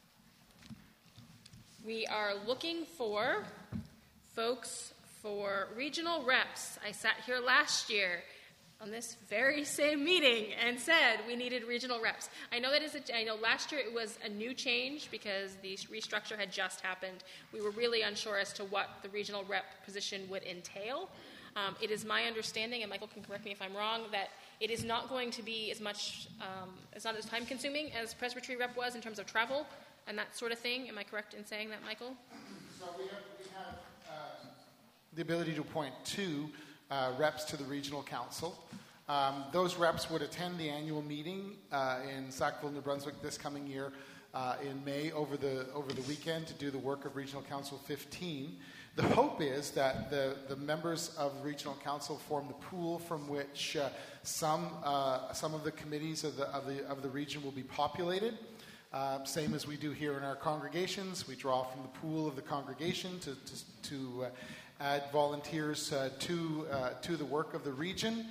Speaker 2: We are looking for folks for regional reps. I sat here last year on this very same meeting and said we needed regional reps. I know last year it was a new change because the restructure had just happened. We were really unsure as to what the regional rep position would entail. It is my understanding, and Michael can correct me if I'm wrong, that it is not going to be as much, it's not as time consuming as Presbytery rep was in terms of travel and that sort of thing. Am I correct in saying that, Michael?
Speaker 1: So we have the ability to appoint 2 reps to the regional council. Those reps would attend the annual meeting in Sackville, New Brunswick this coming year in May over the weekend to do the work of Regional Council 15. The hope is that the members of Regional Council form the pool from which some of the committees of the region will be populated. Same as we do here in our congregations, we draw from the pool of the congregation to add volunteers to the work of the region.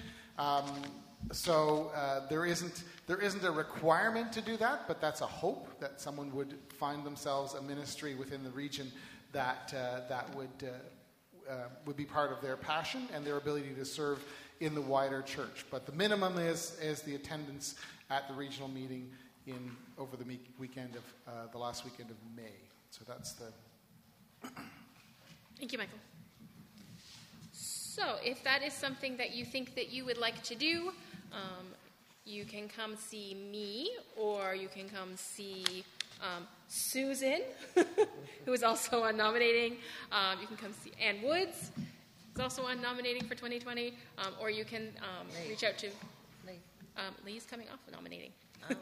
Speaker 1: So there isn't a requirement to do that, but that's a hope that someone would find themselves a ministry within the region that would be part of their passion and their ability to serve in the wider church. But the minimum is the attendance at the regional meeting over the weekend of the last weekend of May. So that's the.
Speaker 2: Thank you, Michael. So if that is something that you think that you would like to do, you can come see me, or you can come see Susan, who is also on nominating. You can come see Ann Woods, who's also on nominating for 2020, or you can reach out to Lee's coming off of nominating.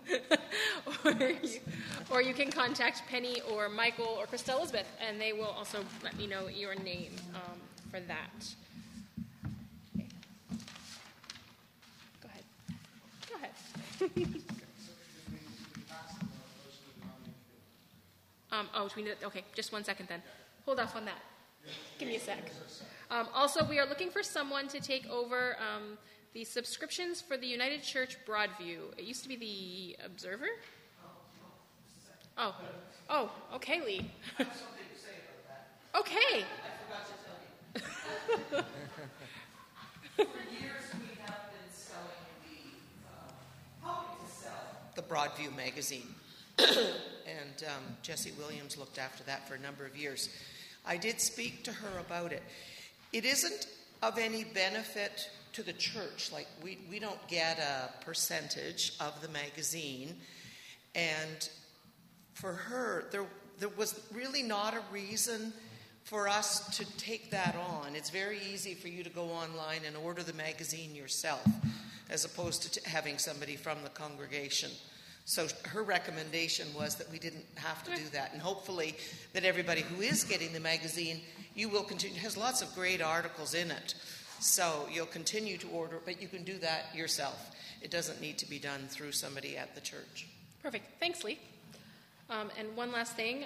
Speaker 2: or you can contact Penny or Michael or Krista Elizabeth, and they will also let me know your name for that. Okay. Go ahead. Okay, just 1 second then. Hold off on that. Give me a sec. Also, we are looking for someone to take over the subscriptions for the United Church Broadview. It used to be the Observer? Oh, okay, Lee.
Speaker 14: I have something to say about that.
Speaker 2: Okay.
Speaker 14: I forgot to tell you. For years, we have been helping to sell the Broadview magazine. And Jessie Williams looked after that for a number of years. I did speak to her about it. It isn't of any benefit to the church. Like, we don't get a percentage of the magazine. And for her, there was really not a reason for us to take that on. It's very easy for you to go online and order the magazine yourself, as opposed to having somebody from the congregation. So her recommendation was that we didn't have to do that. And hopefully that everybody who is getting the magazine, you will continue. It has lots of great articles in it. So you'll continue to order, but you can do that yourself. It doesn't need to be done through somebody at the church.
Speaker 2: Perfect. Thanks, Lee. And one last thing.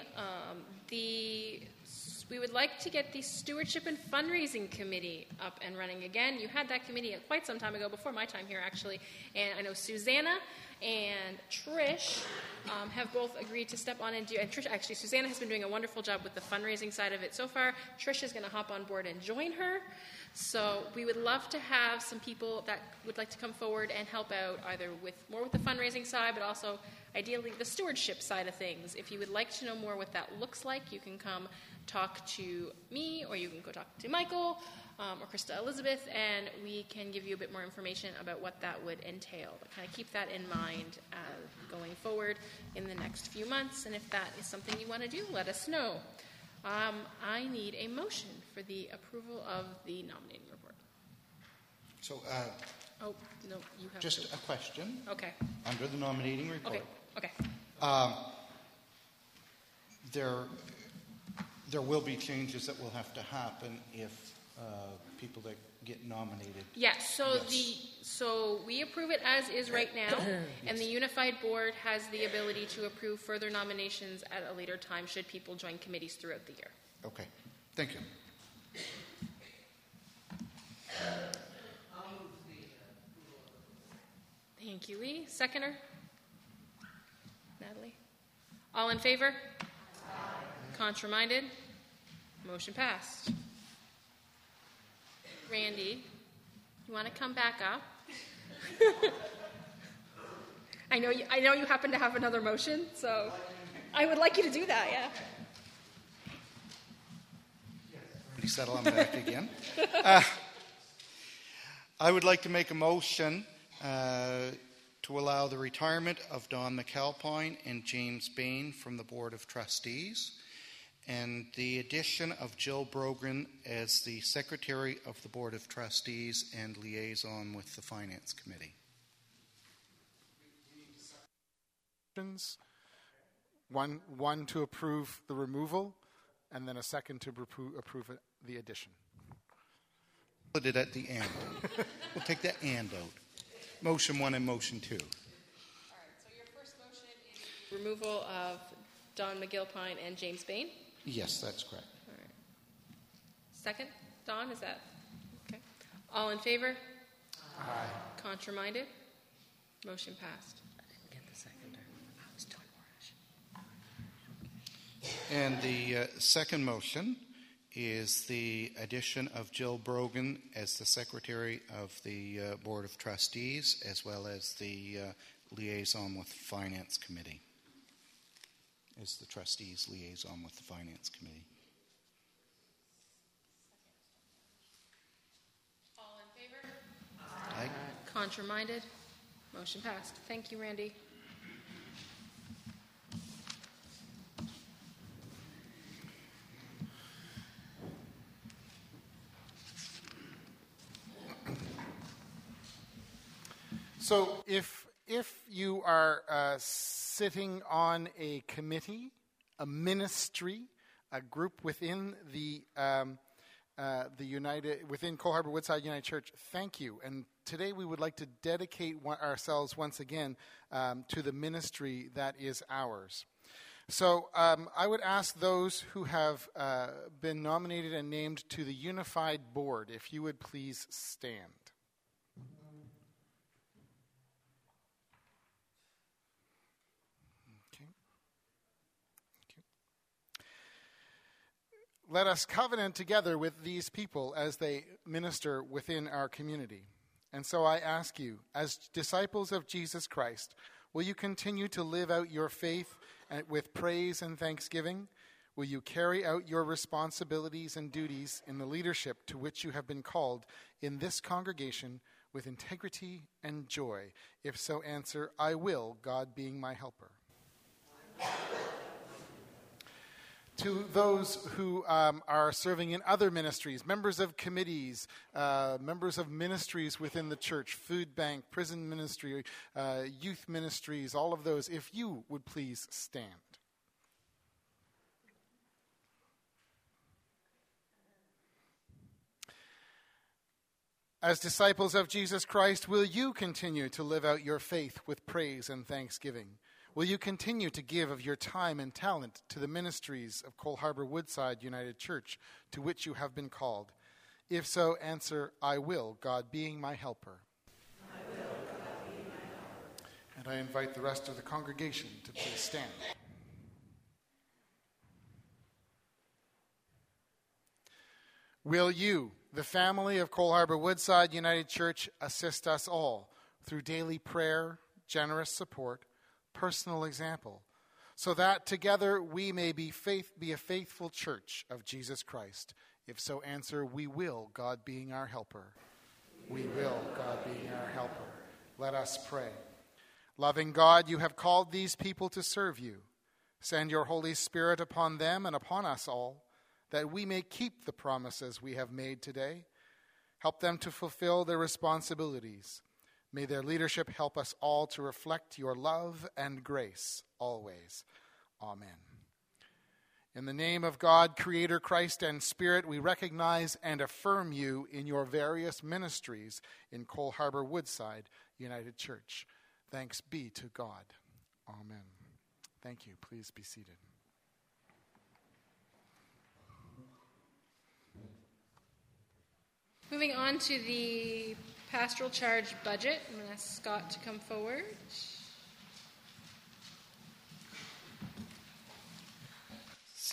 Speaker 2: We would like to get the Stewardship and Fundraising Committee up and running again. You had that committee quite some time ago, before my time here, actually. And I know Susanna and Trish have both agreed to step on and do. And Trish, actually, Susanna has been doing a wonderful job with the fundraising side of it so far. Trish is going to hop on board and join her. So we would love to have some people that would like to come forward and help out, either with the fundraising side, but also ideally the stewardship side of things. If you would like to know more what that looks like, you can come talk to me, or you can go talk to Michael or Krista Elizabeth, and we can give you a bit more information about what that would entail. But kind of keep that in mind going forward in the next few months, and if that is something you want to do, let us know. I need a motion for the approval of the nominating report.
Speaker 10: So,
Speaker 2: no, you have
Speaker 10: just a question.
Speaker 2: Okay.
Speaker 10: Under the nominating report.
Speaker 2: Okay.
Speaker 10: There will be changes that will have to happen if people that get nominated.
Speaker 2: Yes. So we approve it as is right now, and the Unified Board has the ability to approve further nominations at a later time should people join committees throughout the year.
Speaker 10: Okay. Thank you.
Speaker 2: Thank you, Lee. Seconder? Natalie? All in favor? Aye. Contra-minded? Motion passed. Randy, you want to come back up? I know you happen to have another motion, so I would like you to do that, yeah.
Speaker 10: Pretty settle, I'm back again. I would like to make a motion to allow the retirement of Don McAlpine and James Bain from the Board of Trustees, and the addition of Jill Brogan as the Secretary of the Board of Trustees and liaison with the Finance Committee.
Speaker 1: One to approve the removal, and then a second to approve the addition.
Speaker 10: Put it at the end. We'll take the "and" out. Motion 1 and motion 2.
Speaker 2: All right, so your first motion is removal of Don McGilpine and James Bain?
Speaker 10: Yes, that's correct.
Speaker 2: All right. Second, Don, is that? Okay. All in favor?
Speaker 10: Aye.
Speaker 2: Contra-minded? Motion passed.
Speaker 10: And the second motion is the addition of Jill Brogan as the Secretary of the Board of Trustees, as well as the liaison with the Finance Committee. As the trustees' liaison with the Finance Committee.
Speaker 2: All in favor?
Speaker 10: Aye.
Speaker 2: Contra-minded? Motion passed. Thank you, Randy.
Speaker 1: So if you are sitting on a committee, a ministry, a group within within Cole Harbour Woodside United Church, thank you. And today we would like to dedicate ourselves once again to the ministry that is ours. So I would ask those who have been nominated and named to the Unified Board, if you would please stand. Let us covenant together with these people as they minister within our community. And so I ask you, as disciples of Jesus Christ, will you continue to live out your faith with praise and thanksgiving? Will you carry out your responsibilities and duties in the leadership to which you have been called in this congregation with integrity and joy? If so, answer, I will, God being my helper. To those who are serving in other ministries, members of committees, members of ministries within the church, food bank, prison ministry, youth ministries, all of those, if you would please stand. As disciples of Jesus Christ, will you continue to live out your faith with praise and thanksgiving? Will you continue to give of your time and talent to the ministries of Cole Harbour Woodside United Church, to which you have been called? If so, answer, I will, God being my helper.
Speaker 4: I will, God being my helper.
Speaker 1: And I invite the rest of the congregation to please stand. Will you, the family of Cole Harbour Woodside United Church, assist us all through daily prayer, generous support, personal example, so that together we may be a faithful church of Jesus Christ? If so, answer, we will, God being our helper. We will, God being our helper. Let us pray. Loving God, you have called these people to serve you. Send your Holy Spirit upon them and upon us all, that we may keep the promises we have made today. Help them to fulfill their responsibilities. May their leadership help us all to reflect your love and grace always. Amen. In the name of God, Creator, Christ, and Spirit, we recognize and affirm you in your various ministries in Cole Harbour Woodside United Church. Thanks be to God. Amen. Thank you. Please be seated.
Speaker 2: Moving on to the pastoral charge budget, I'm going to ask Scott to come forward.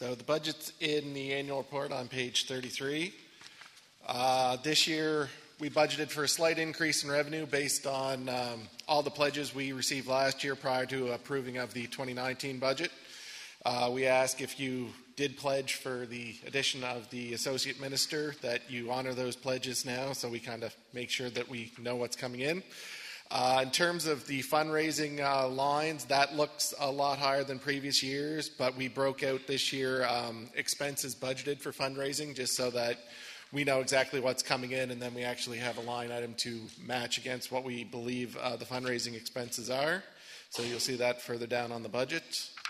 Speaker 13: So the budget's in the annual report on page 33. This year, we budgeted for a slight increase in revenue based on all the pledges we received last year prior to approving of the 2019 budget. We ask if you did pledge for the addition of the associate minister that you honor those pledges now, so we kind of make sure that we know what's coming in. In terms of the fundraising lines, that looks a lot higher than previous years, but we broke out this year expenses budgeted for fundraising just so that we know exactly what's coming in, and then we actually have a line item to match against what we believe the fundraising expenses are. So you'll see that further down on the budget.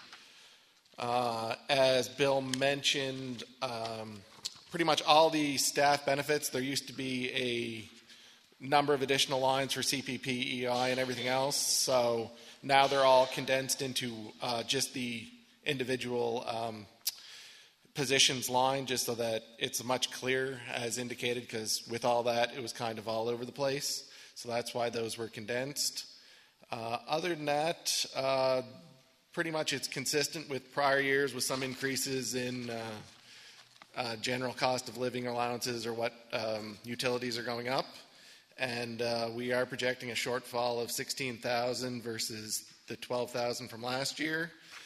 Speaker 13: As Bill mentioned, pretty much all the staff benefits, there used to be a number of additional lines for CPP, EI, and everything else. So now they're all condensed into just the individual positions line, just so that it's much clearer as indicated, because with all that, it was kind of all over the place. So that's why those were condensed. Other than that, pretty much it's consistent with prior years with some increases in general cost of living allowances or what utilities are going up. And we are projecting a shortfall of $16,000 versus the $12,000 from last year.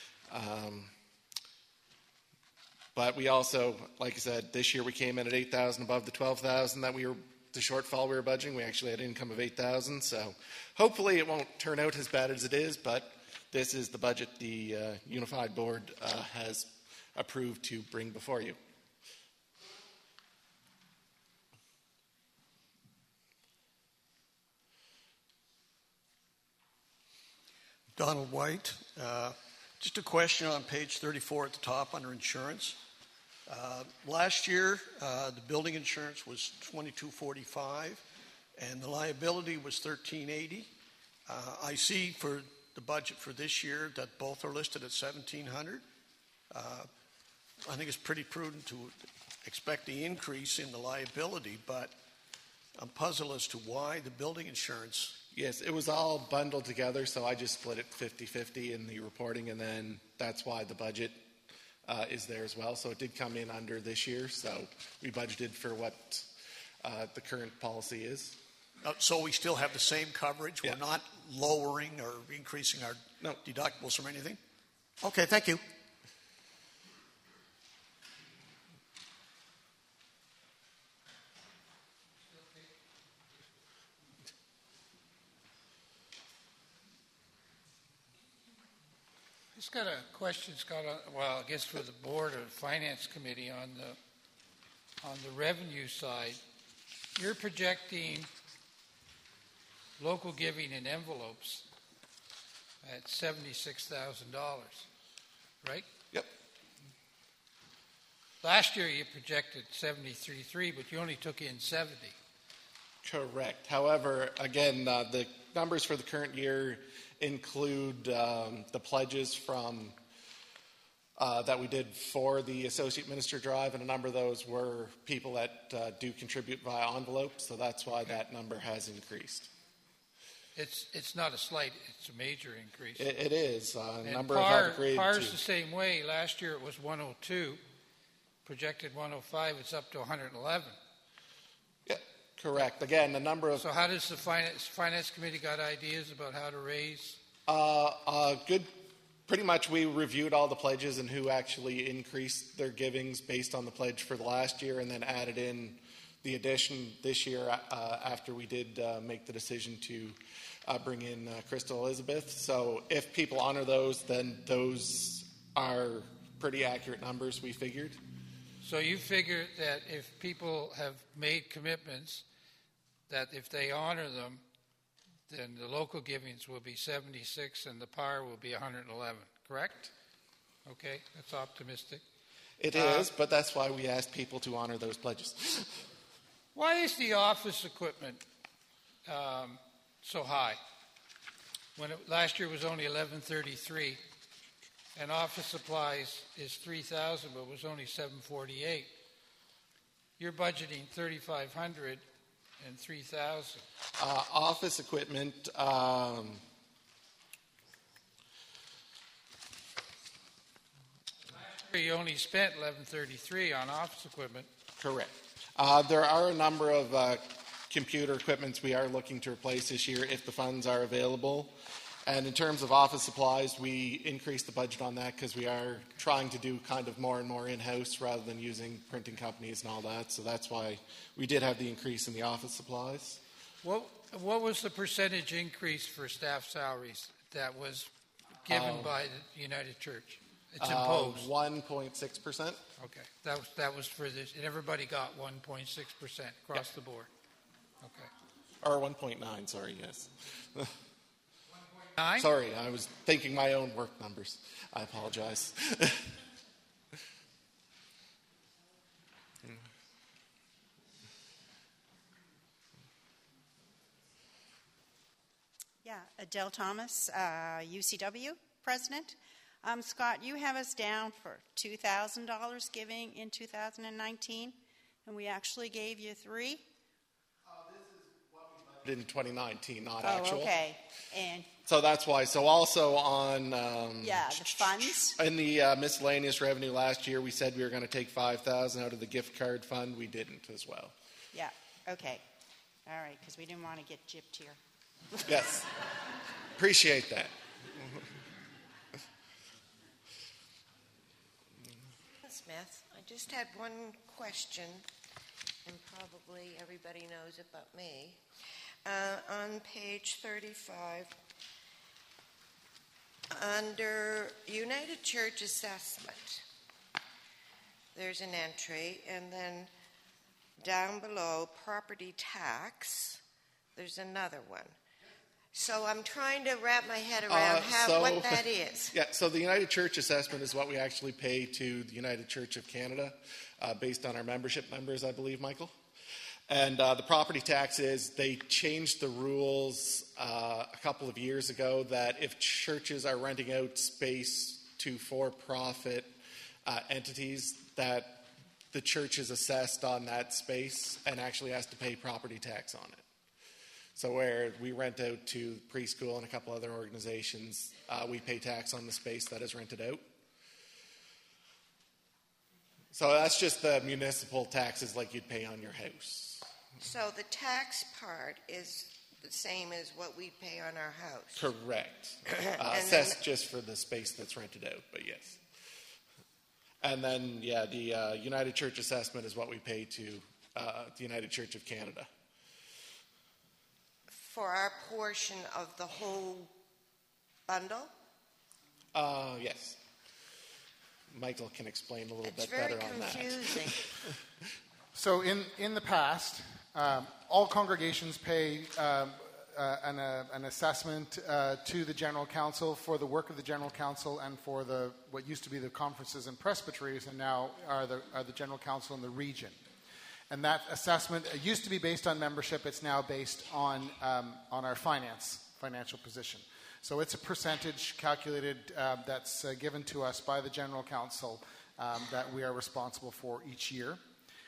Speaker 13: But we also, like I said, this year we came in at $8,000 above the $12,000 that the shortfall we were budgeting. We actually had income of $8,000. So hopefully it won't turn out as bad as it is, but this is the budget the Unified Board has approved to bring before you.
Speaker 15: Donald White. Just a question on page 34 at the top under insurance. Last year, the building insurance was $22.45, and the liability was $13.80. I see for the budget for this year that both are listed at $1,700. I think it's pretty prudent to expect the increase in the liability, but I'm puzzled as to why the building insurance.
Speaker 13: Yes, it was all bundled together, so I just split it 50-50 in the reporting, and then that's why the budget is there as well. So it did come in under this year, so we budgeted for what the current policy is.
Speaker 15: So we still have the same coverage? Yeah. We're not lowering or increasing our deductibles from anything? Okay, thank you.
Speaker 12: Just got a question, Scott. Well, I guess for the board or finance committee on the revenue side, you're projecting local giving in envelopes at $76,000, right?
Speaker 13: Yep.
Speaker 12: Last year you projected 73.3, but you only took in 70.
Speaker 13: Correct. However, again, the numbers for the current year include the pledges from that we did for the Associate Minister Drive, and a number of those were people that do contribute via envelopes, so that's why that number has increased.
Speaker 12: It's not a slight, it's a major increase.
Speaker 13: It is.
Speaker 12: And
Speaker 13: number have agreed
Speaker 12: PAR's
Speaker 13: to.
Speaker 12: the same way. Last year it was 102, projected 105, it's up to 111.
Speaker 13: Yeah, correct. Again, the number of...
Speaker 12: So how does the finance committee got ideas about how to raise?
Speaker 13: Good. Pretty much we reviewed all the pledges and who actually increased their givings based on the pledge for the last year, and then added in the addition this year after we did make the decision to bring in Crystal Elizabeth. So if people honor those, then those are pretty accurate numbers, we figured.
Speaker 12: So you figure that if people have made commitments, that if they honor them, then the local givings will be 76 and the PAR will be 111, correct? Okay, that's optimistic.
Speaker 13: It is, but that's why we asked people to honor those pledges.
Speaker 12: Why is the office equipment so high? When last year was only $1,133, and office supplies is $3,000, but was only $748. You're budgeting $3,500 and $3,000.
Speaker 13: Office equipment.
Speaker 12: You only spent $1133 on office equipment.
Speaker 13: Correct. There are a number of computer equipments we are looking to replace this year if the funds are available. And in terms of office supplies, we increased the budget on that because we are trying to do kind of more and more in-house rather than using printing companies and all that. So that's why we did have the increase in the office supplies.
Speaker 12: What was the percentage increase for staff salaries that was given by the United Church? It's imposed.
Speaker 13: 1.6%.
Speaker 12: Okay, that was for this, and everybody got 1.6% across the board. Okay.
Speaker 13: Or 1.9, sorry, yes.
Speaker 12: 1.9?
Speaker 13: Sorry, I was thinking my own work numbers. I apologize.
Speaker 16: Yeah, Adele Thomas, UCW president. Scott, you have us down for $2,000 giving in 2019, and we actually gave you $3,000.
Speaker 13: This is what we budgeted in 2019, not actual.
Speaker 16: Okay. And
Speaker 13: so that's why. So also on
Speaker 16: the funds
Speaker 13: in the miscellaneous revenue last year, we said we were going to take $5,000 out of the gift card fund. We didn't as well.
Speaker 16: Yeah. Okay. All right, because we didn't want to get gypped here.
Speaker 13: Yes. Appreciate that.
Speaker 17: Smith, I just had one question, and probably everybody knows it but me. On page 35, under United Church Assessment, there's an entry, and then down below, property tax, there's another one. So I'm trying to wrap my head around what that is.
Speaker 13: Yeah, so the United Church Assessment is what we actually pay to the United Church of Canada based on our membership numbers, I believe, Michael. And the property tax is they changed the rules a couple of years ago that if churches are renting out space to for-profit entities, that the church is assessed on that space and actually has to pay property tax on it. So where we rent out to preschool and a couple other organizations, we pay tax on the space that is rented out. So that's just the municipal taxes like you'd pay on your house.
Speaker 17: So the tax part is the same as what we pay on our house?
Speaker 13: Correct. Assessed just for the space that's rented out, but yes. And then, the United Church Assessment is what we pay to the United Church of Canada.
Speaker 17: For our portion of the whole bundle?
Speaker 13: Yes. Michael can explain a little bit
Speaker 17: very
Speaker 13: better on that.
Speaker 17: confusing.
Speaker 1: So in the past, all congregations pay an assessment to the General Council for the work of the General Council and for what used to be the conferences and presbyteries and now are the General Council in the region. And that assessment used to be based on membership. It's now based on our financial position. So it's a percentage calculated that's given to us by the General Council that we are responsible for each year.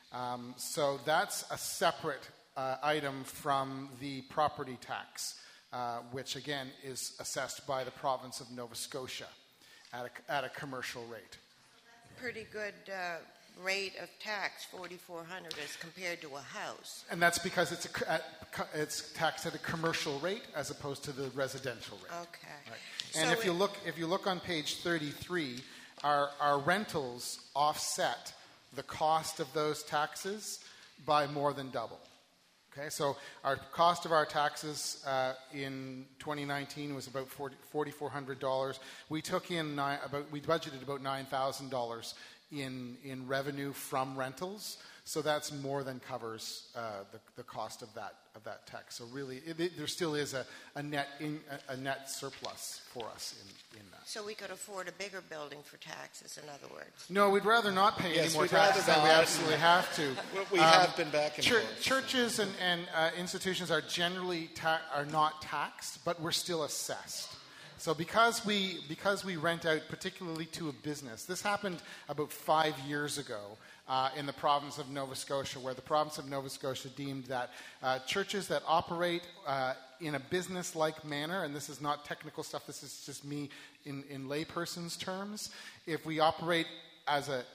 Speaker 1: So that's a separate item from the property tax, which again is assessed by the province of Nova Scotia at a commercial rate.
Speaker 17: Pretty good rate of tax, $4,400 as compared to a house.
Speaker 1: And that's because it's taxed at a commercial rate as opposed to the residential rate.
Speaker 17: Okay.
Speaker 1: Right. And so if you look on page 33, our rentals offset the cost of those taxes by more than double. Okay, so our cost of our taxes in 2019 was about $4,400. We took in we budgeted about $9,000 in revenue from rentals, so that's more than covers the cost of that tax. So really, there still is a net surplus for us in that.
Speaker 17: So we could afford a bigger building for taxes, in other words.
Speaker 1: No, we'd rather not pay any more taxes than we absolutely have to.
Speaker 13: We have been back and forth.
Speaker 1: Churches and institutions are generally are not taxed, but we're still assessed. So because we rent out particularly to a business, this happened about 5 years ago in the province of Nova Scotia, where the province of Nova Scotia deemed that churches that operate in a business-like manner, and this is not technical stuff, this is just me in layperson's terms, if we operate as a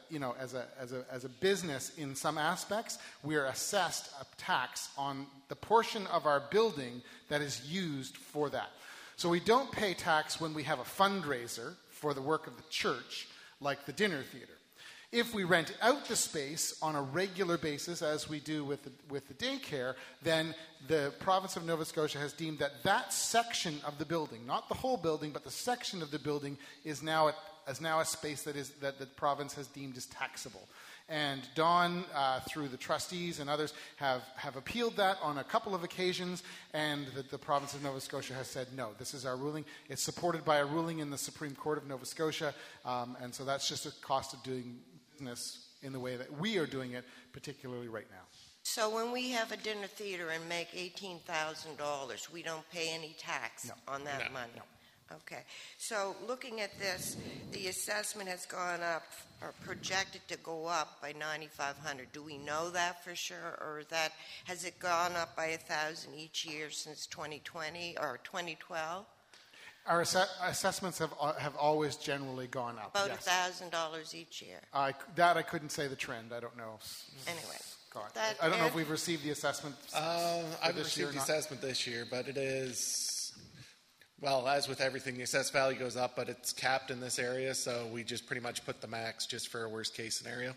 Speaker 1: business in some aspects, we are assessed a tax on the portion of our building that is used for that. So we don't pay tax when we have a fundraiser for the work of the church, like the dinner theater. If we rent out the space on a regular basis, as we do with the daycare, then the province of Nova Scotia has deemed that section of the building, not the whole building, but the section of the building, is now a space that the province has deemed as taxable. And Dawn, through the trustees and others, have appealed that on a couple of occasions, and the province of Nova Scotia has said, no, this is our ruling. It's supported by a ruling in the Supreme Court of Nova Scotia, and so that's just a cost of doing business in the way that we are doing it, particularly right now.
Speaker 17: So when we have a dinner theater and make $18,000, we don't pay any tax on that money? No. Okay. So looking at this, the assessment has gone up, or projected to go up by $9,500. Do we know that for sure, or has it gone up by $1,000 each year since 2020 or 2012?
Speaker 1: Our assessments have always generally gone up.
Speaker 17: About $1,000 each year.
Speaker 1: I couldn't say the trend. I don't know.
Speaker 17: Anyway.
Speaker 1: I don't know if we've received the assessment.
Speaker 13: I've received the assessment this year, but it is, well, as with everything, the assessed value goes up, but it's capped in this area, so we just pretty much put the max just for a worst case scenario.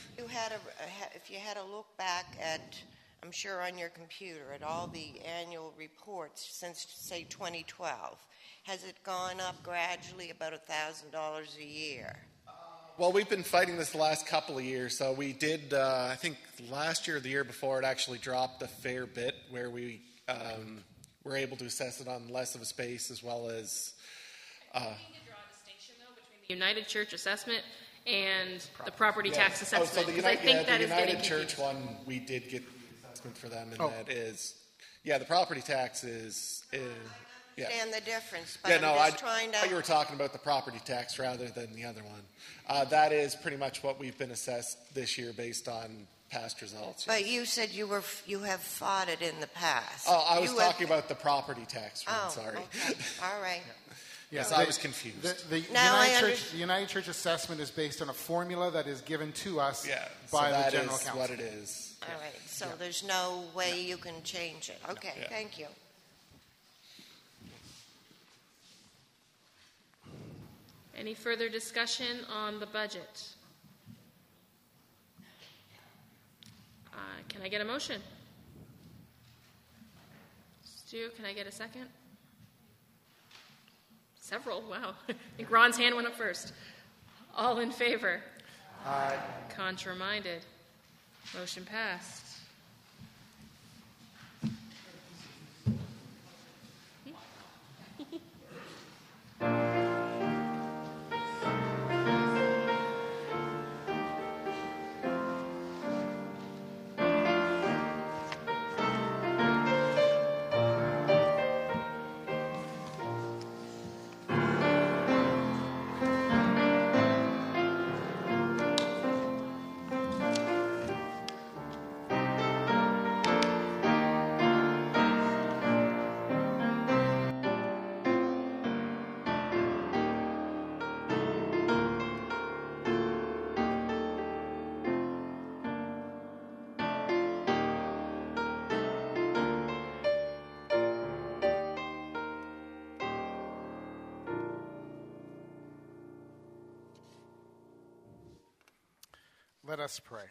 Speaker 17: If you had a look back at, I'm sure on your computer, at all the annual reports since, say, 2012, has it gone up gradually about $1,000 a year?
Speaker 13: Well, we've been fighting this the last couple of years. So we did, I think last year or the year before, it actually dropped a fair bit where we were able to assess it on less of a space as well as...
Speaker 2: I think you need to draw a distinction, though, between the United Church assessment and the property tax assessment.
Speaker 13: So the United Church one, we did get the assessment for them, and that is... Yeah, the property tax is
Speaker 17: I understand the difference, but I'm just trying to...
Speaker 13: I thought you were talking about the property tax rather than the other one. That is pretty much what we've been assessed this year based on past results.
Speaker 17: But you said you have fought it in the past.
Speaker 13: Oh, I was talking about the property tax one, sorry.
Speaker 17: Okay. All right.
Speaker 13: Yes, I was confused.
Speaker 1: The United Church assessment is based on a formula that is given to us by the General Council.
Speaker 13: That is what it is.
Speaker 17: All right, so there's no way you can change it. Okay, thank you.
Speaker 2: Any further discussion on the budget? Can I get a motion? Stu, can I get a second? Several, wow. I think Ron's hand went up first. All in favor?
Speaker 1: Aye.
Speaker 2: Contrary-minded? Motion passed.
Speaker 1: Let us pray.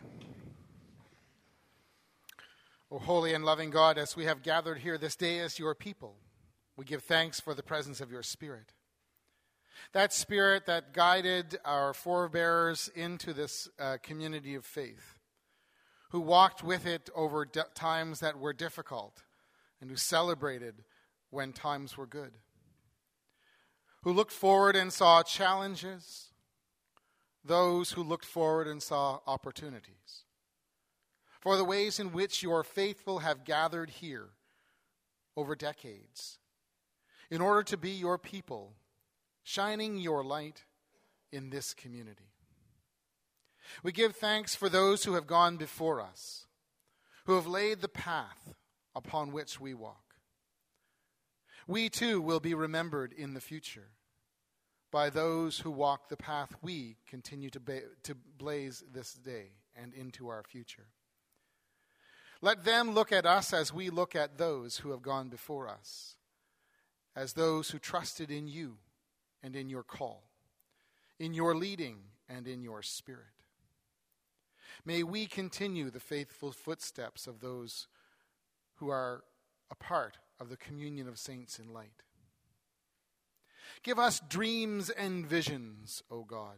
Speaker 1: O holy and loving God, as we have gathered here this day as your people, we give thanks for the presence of your Spirit. That Spirit that guided our forebears into this community of faith, who walked with it over times that were difficult and who celebrated when times were good, who looked forward and saw challenges, those who looked forward and saw opportunities, for the ways in which your faithful have gathered here over decades in order to be your people, shining your light in this community. We give thanks for those who have gone before us, who have laid the path upon which we walk. We too will be remembered in the future, by those who walk the path we continue to blaze this day and into our future. Let them look at us as we look at those who have gone before us, as those who trusted in you and in your call, in your leading and in your spirit. May we continue the faithful footsteps of those who are a part of the communion of saints in light. Give us dreams and visions, O God.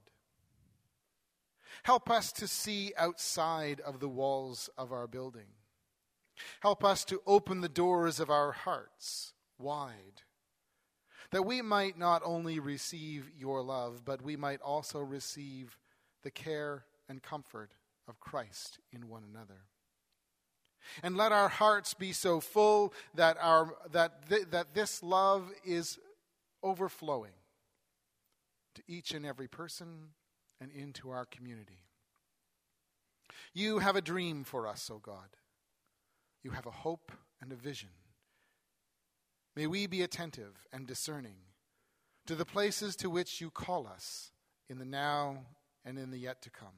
Speaker 1: Help us to see outside of the walls of our building. Help us to open the doors of our hearts wide, that we might not only receive your love, but we might also receive the care and comfort of Christ in one another. And let our hearts be so full that this love is overflowing to each and every person and into our community. You have a dream for us, O God. You have a hope and a vision. May we be attentive and discerning to the places to which you call us in the now and in the yet to come.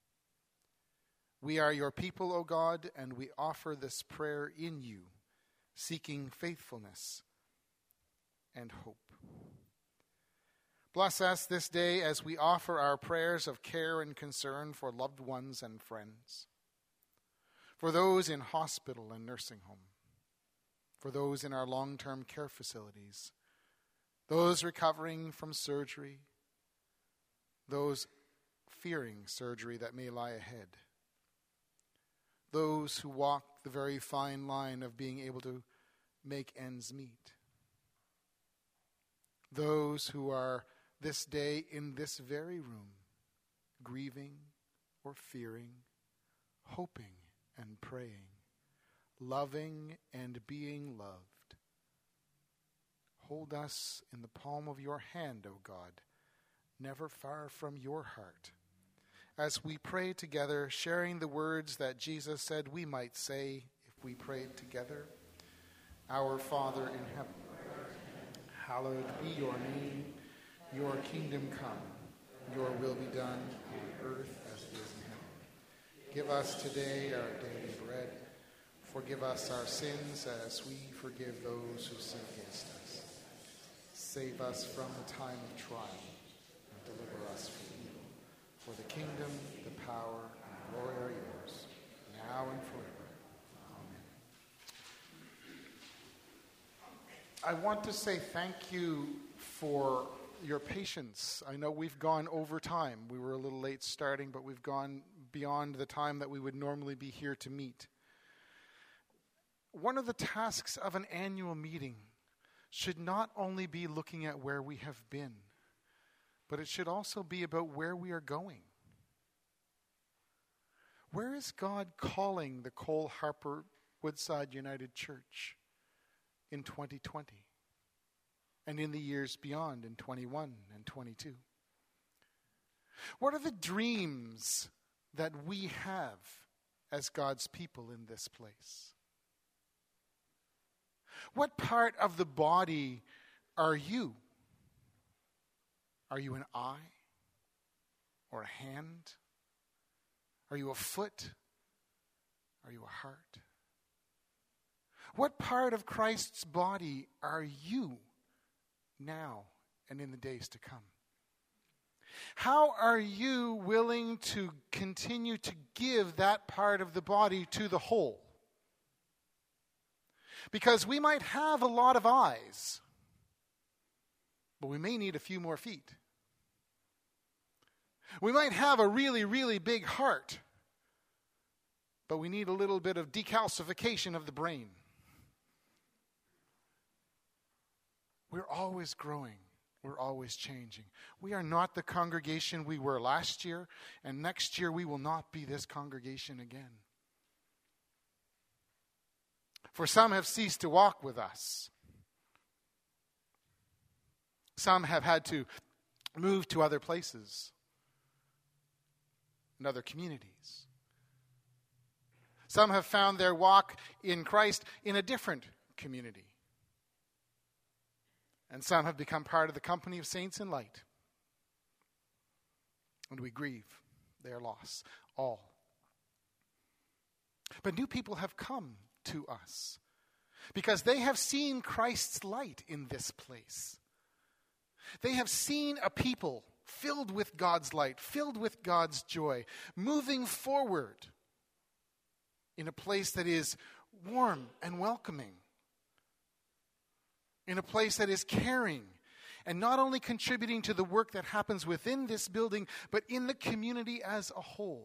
Speaker 1: We are your people, O God, and we offer this prayer in you, seeking faithfulness and hope. Bless us this day as we offer our prayers of care and concern for loved ones and friends, for those in hospital and nursing home, for those in our long-term care facilities, those recovering from surgery, those fearing surgery that may lie ahead, those who walk the very fine line of being able to make ends meet, those who are this day in this very room, grieving or fearing, hoping and praying, loving and being loved. Hold us in the palm of your hand, O God, never far from your heart, as we pray together, sharing the words that Jesus said we might say if we prayed together. Our Father in heaven, hallowed be your name. Your kingdom come. Your will be done on earth as it is in heaven. Give us today our daily bread. Forgive us our sins as we forgive those who sin against us. Save us from the time of trial and deliver us from evil. For the kingdom, the power, and the glory are yours, now and forever. Amen. I want to say thank you for your patience. I know we've gone over time. We were a little late starting, but we've gone beyond the time that we would normally be here to meet. One of the tasks of an annual meeting should not only be looking at where we have been, but it should also be about where we are going. Where is God calling the Cole Harper Woodside United Church in 2020? And in the years beyond, in 21 and 22? What are the dreams that we have as God's people in this place? What part of the body are you? Are you an eye? Or a hand? Are you a foot? Are you a heart? What part of Christ's body are you now and in the days to come? How are you willing to continue to give that part of the body to the whole? Because we might have a lot of eyes, but we may need a few more feet. We might have a really, really big heart, but we need a little bit of decalcification of the brain. We're always growing. We're always changing. We are not the congregation we were last year, and next year we will not be this congregation again. For some have ceased to walk with us. Some have had to move to other places and other communities. Some have found their walk in Christ in a different community. And some have become part of the company of saints in light. and we grieve their loss, all. But new people have come to us because they have seen Christ's light in this place. They have seen a people filled with God's light, filled with God's joy, moving forward in a place that is warm and welcoming, in a place that is caring, and not only contributing to the work that happens within this building, but in the community as a whole.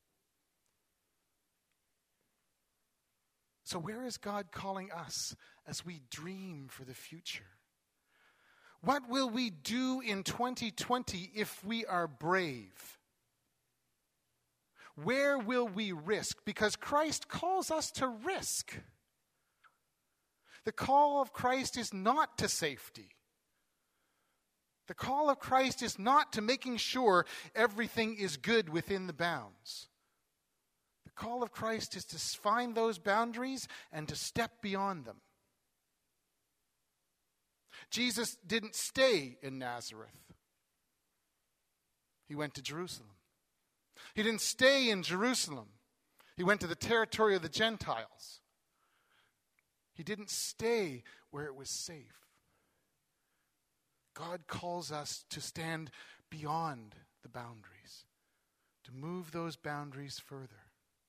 Speaker 1: So where is God calling us as we dream for the future? What will we do in 2020 if we are brave? Where will we risk? Because Christ calls us to risk. The call of Christ is not to safety. The call of Christ is not to making sure everything is good within the bounds. The call of Christ is to find those boundaries and to step beyond them. Jesus didn't stay in Nazareth. He went to Jerusalem. He didn't stay in Jerusalem. He went to the territory of the Gentiles. He didn't stay where it was safe. God calls us to stand beyond the boundaries, to move those boundaries further.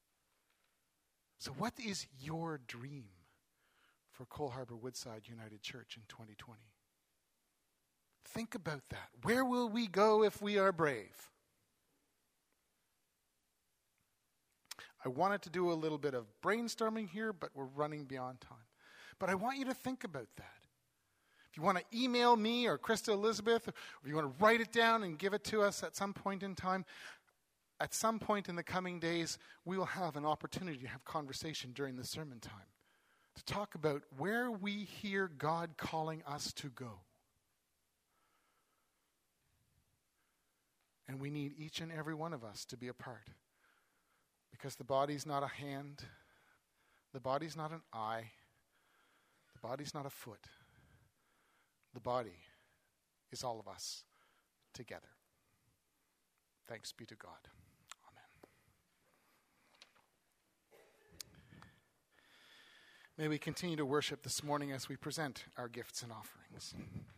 Speaker 1: So what is your dream for Cole Harbour Woodside United Church in 2020? Think about that. Where will we go if we are brave? I wanted to do a little bit of brainstorming here, but we're running beyond time. But I want you to think about that. If you want to email me or Krista Elizabeth, or if you want to write it down and give it to us at some point in time, at some point in the coming days, we will have an opportunity to have conversation during the sermon time to talk about where we hear God calling us to go. And we need each and every one of us to be a part. Because the body's not a hand, the body's not an eye, the body's not a foot. The body is all of us together. Thanks be to God. Amen. May we continue to worship this morning as we present our gifts and offerings.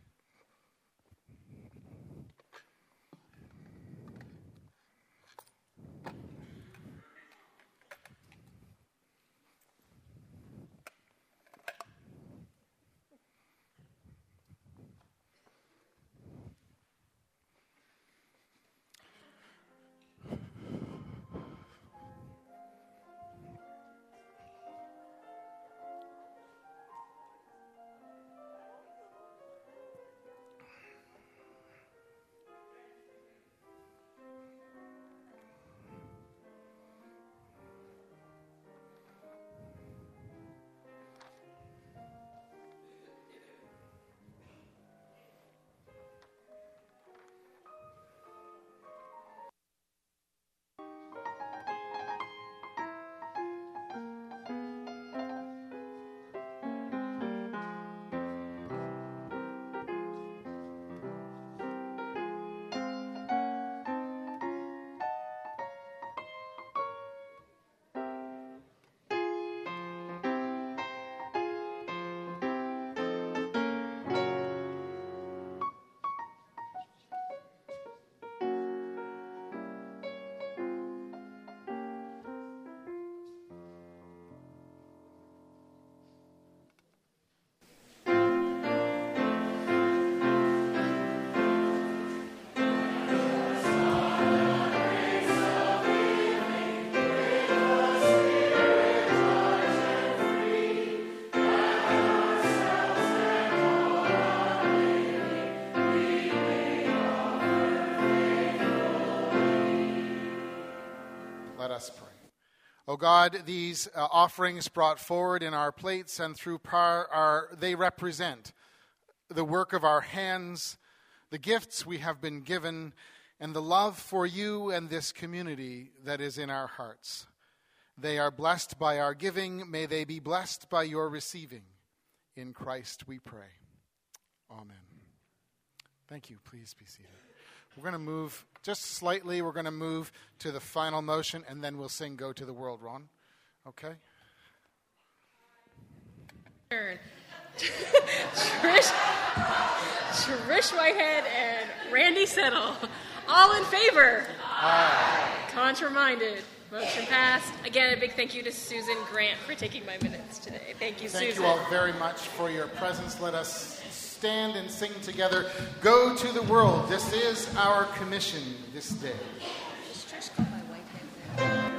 Speaker 1: Let us pray. O God, these offerings brought forward in our plates and through prayer, they represent the work of our hands, the gifts we have been given, and the love for you and this community that is in our hearts. They are blessed by our giving. May they be blessed by your receiving. In Christ we pray. Amen. Thank you. Please be seated. We're going to move just slightly. We're going to move to the final motion, and then we'll sing Go to the World, Ron. Okay?
Speaker 2: Trish Whitehead and Randy Settle. All in favor?
Speaker 1: Aye.
Speaker 2: Contraminded. Motion passed. Again, a big thank you to Susan Grant for taking my minutes today. Thank you, Susan.
Speaker 1: Thank you all very much for your presence. Let us stand and sing together. Go to the world. This is our commission this day.
Speaker 9: Does Trish call my Whitehead there?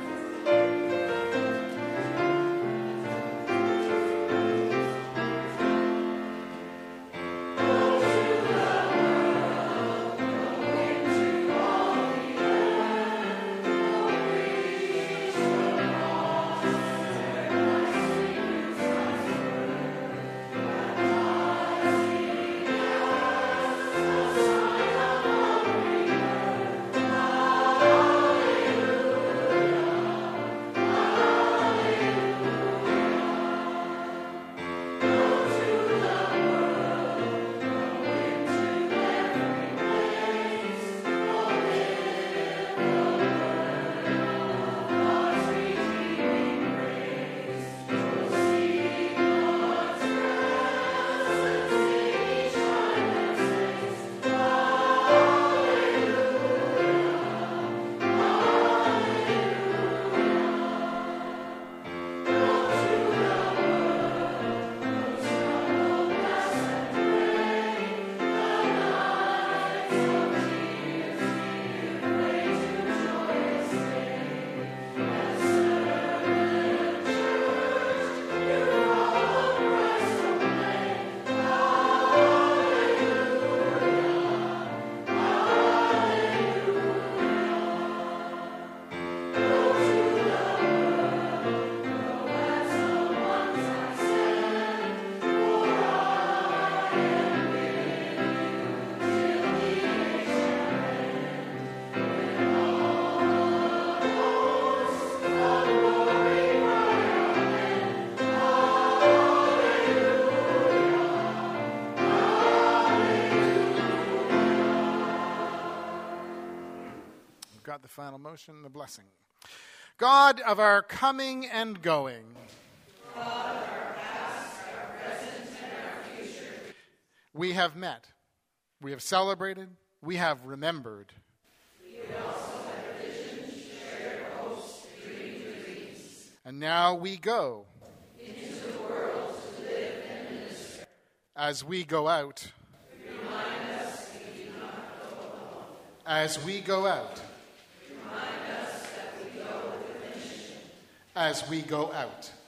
Speaker 1: The final motion, the blessing. God of our coming and going.
Speaker 4: God of our past, our present, and our future.
Speaker 1: We have met. We have celebrated. We have remembered.
Speaker 4: We also have visions, shared hopes, dreamed dreams.
Speaker 1: And now we go.
Speaker 4: Into the world to live and minister.
Speaker 1: As we go out.
Speaker 4: Remind us we do not go alone.
Speaker 1: As we go out.
Speaker 4: Remind us that we go with a mission.
Speaker 1: As we go out.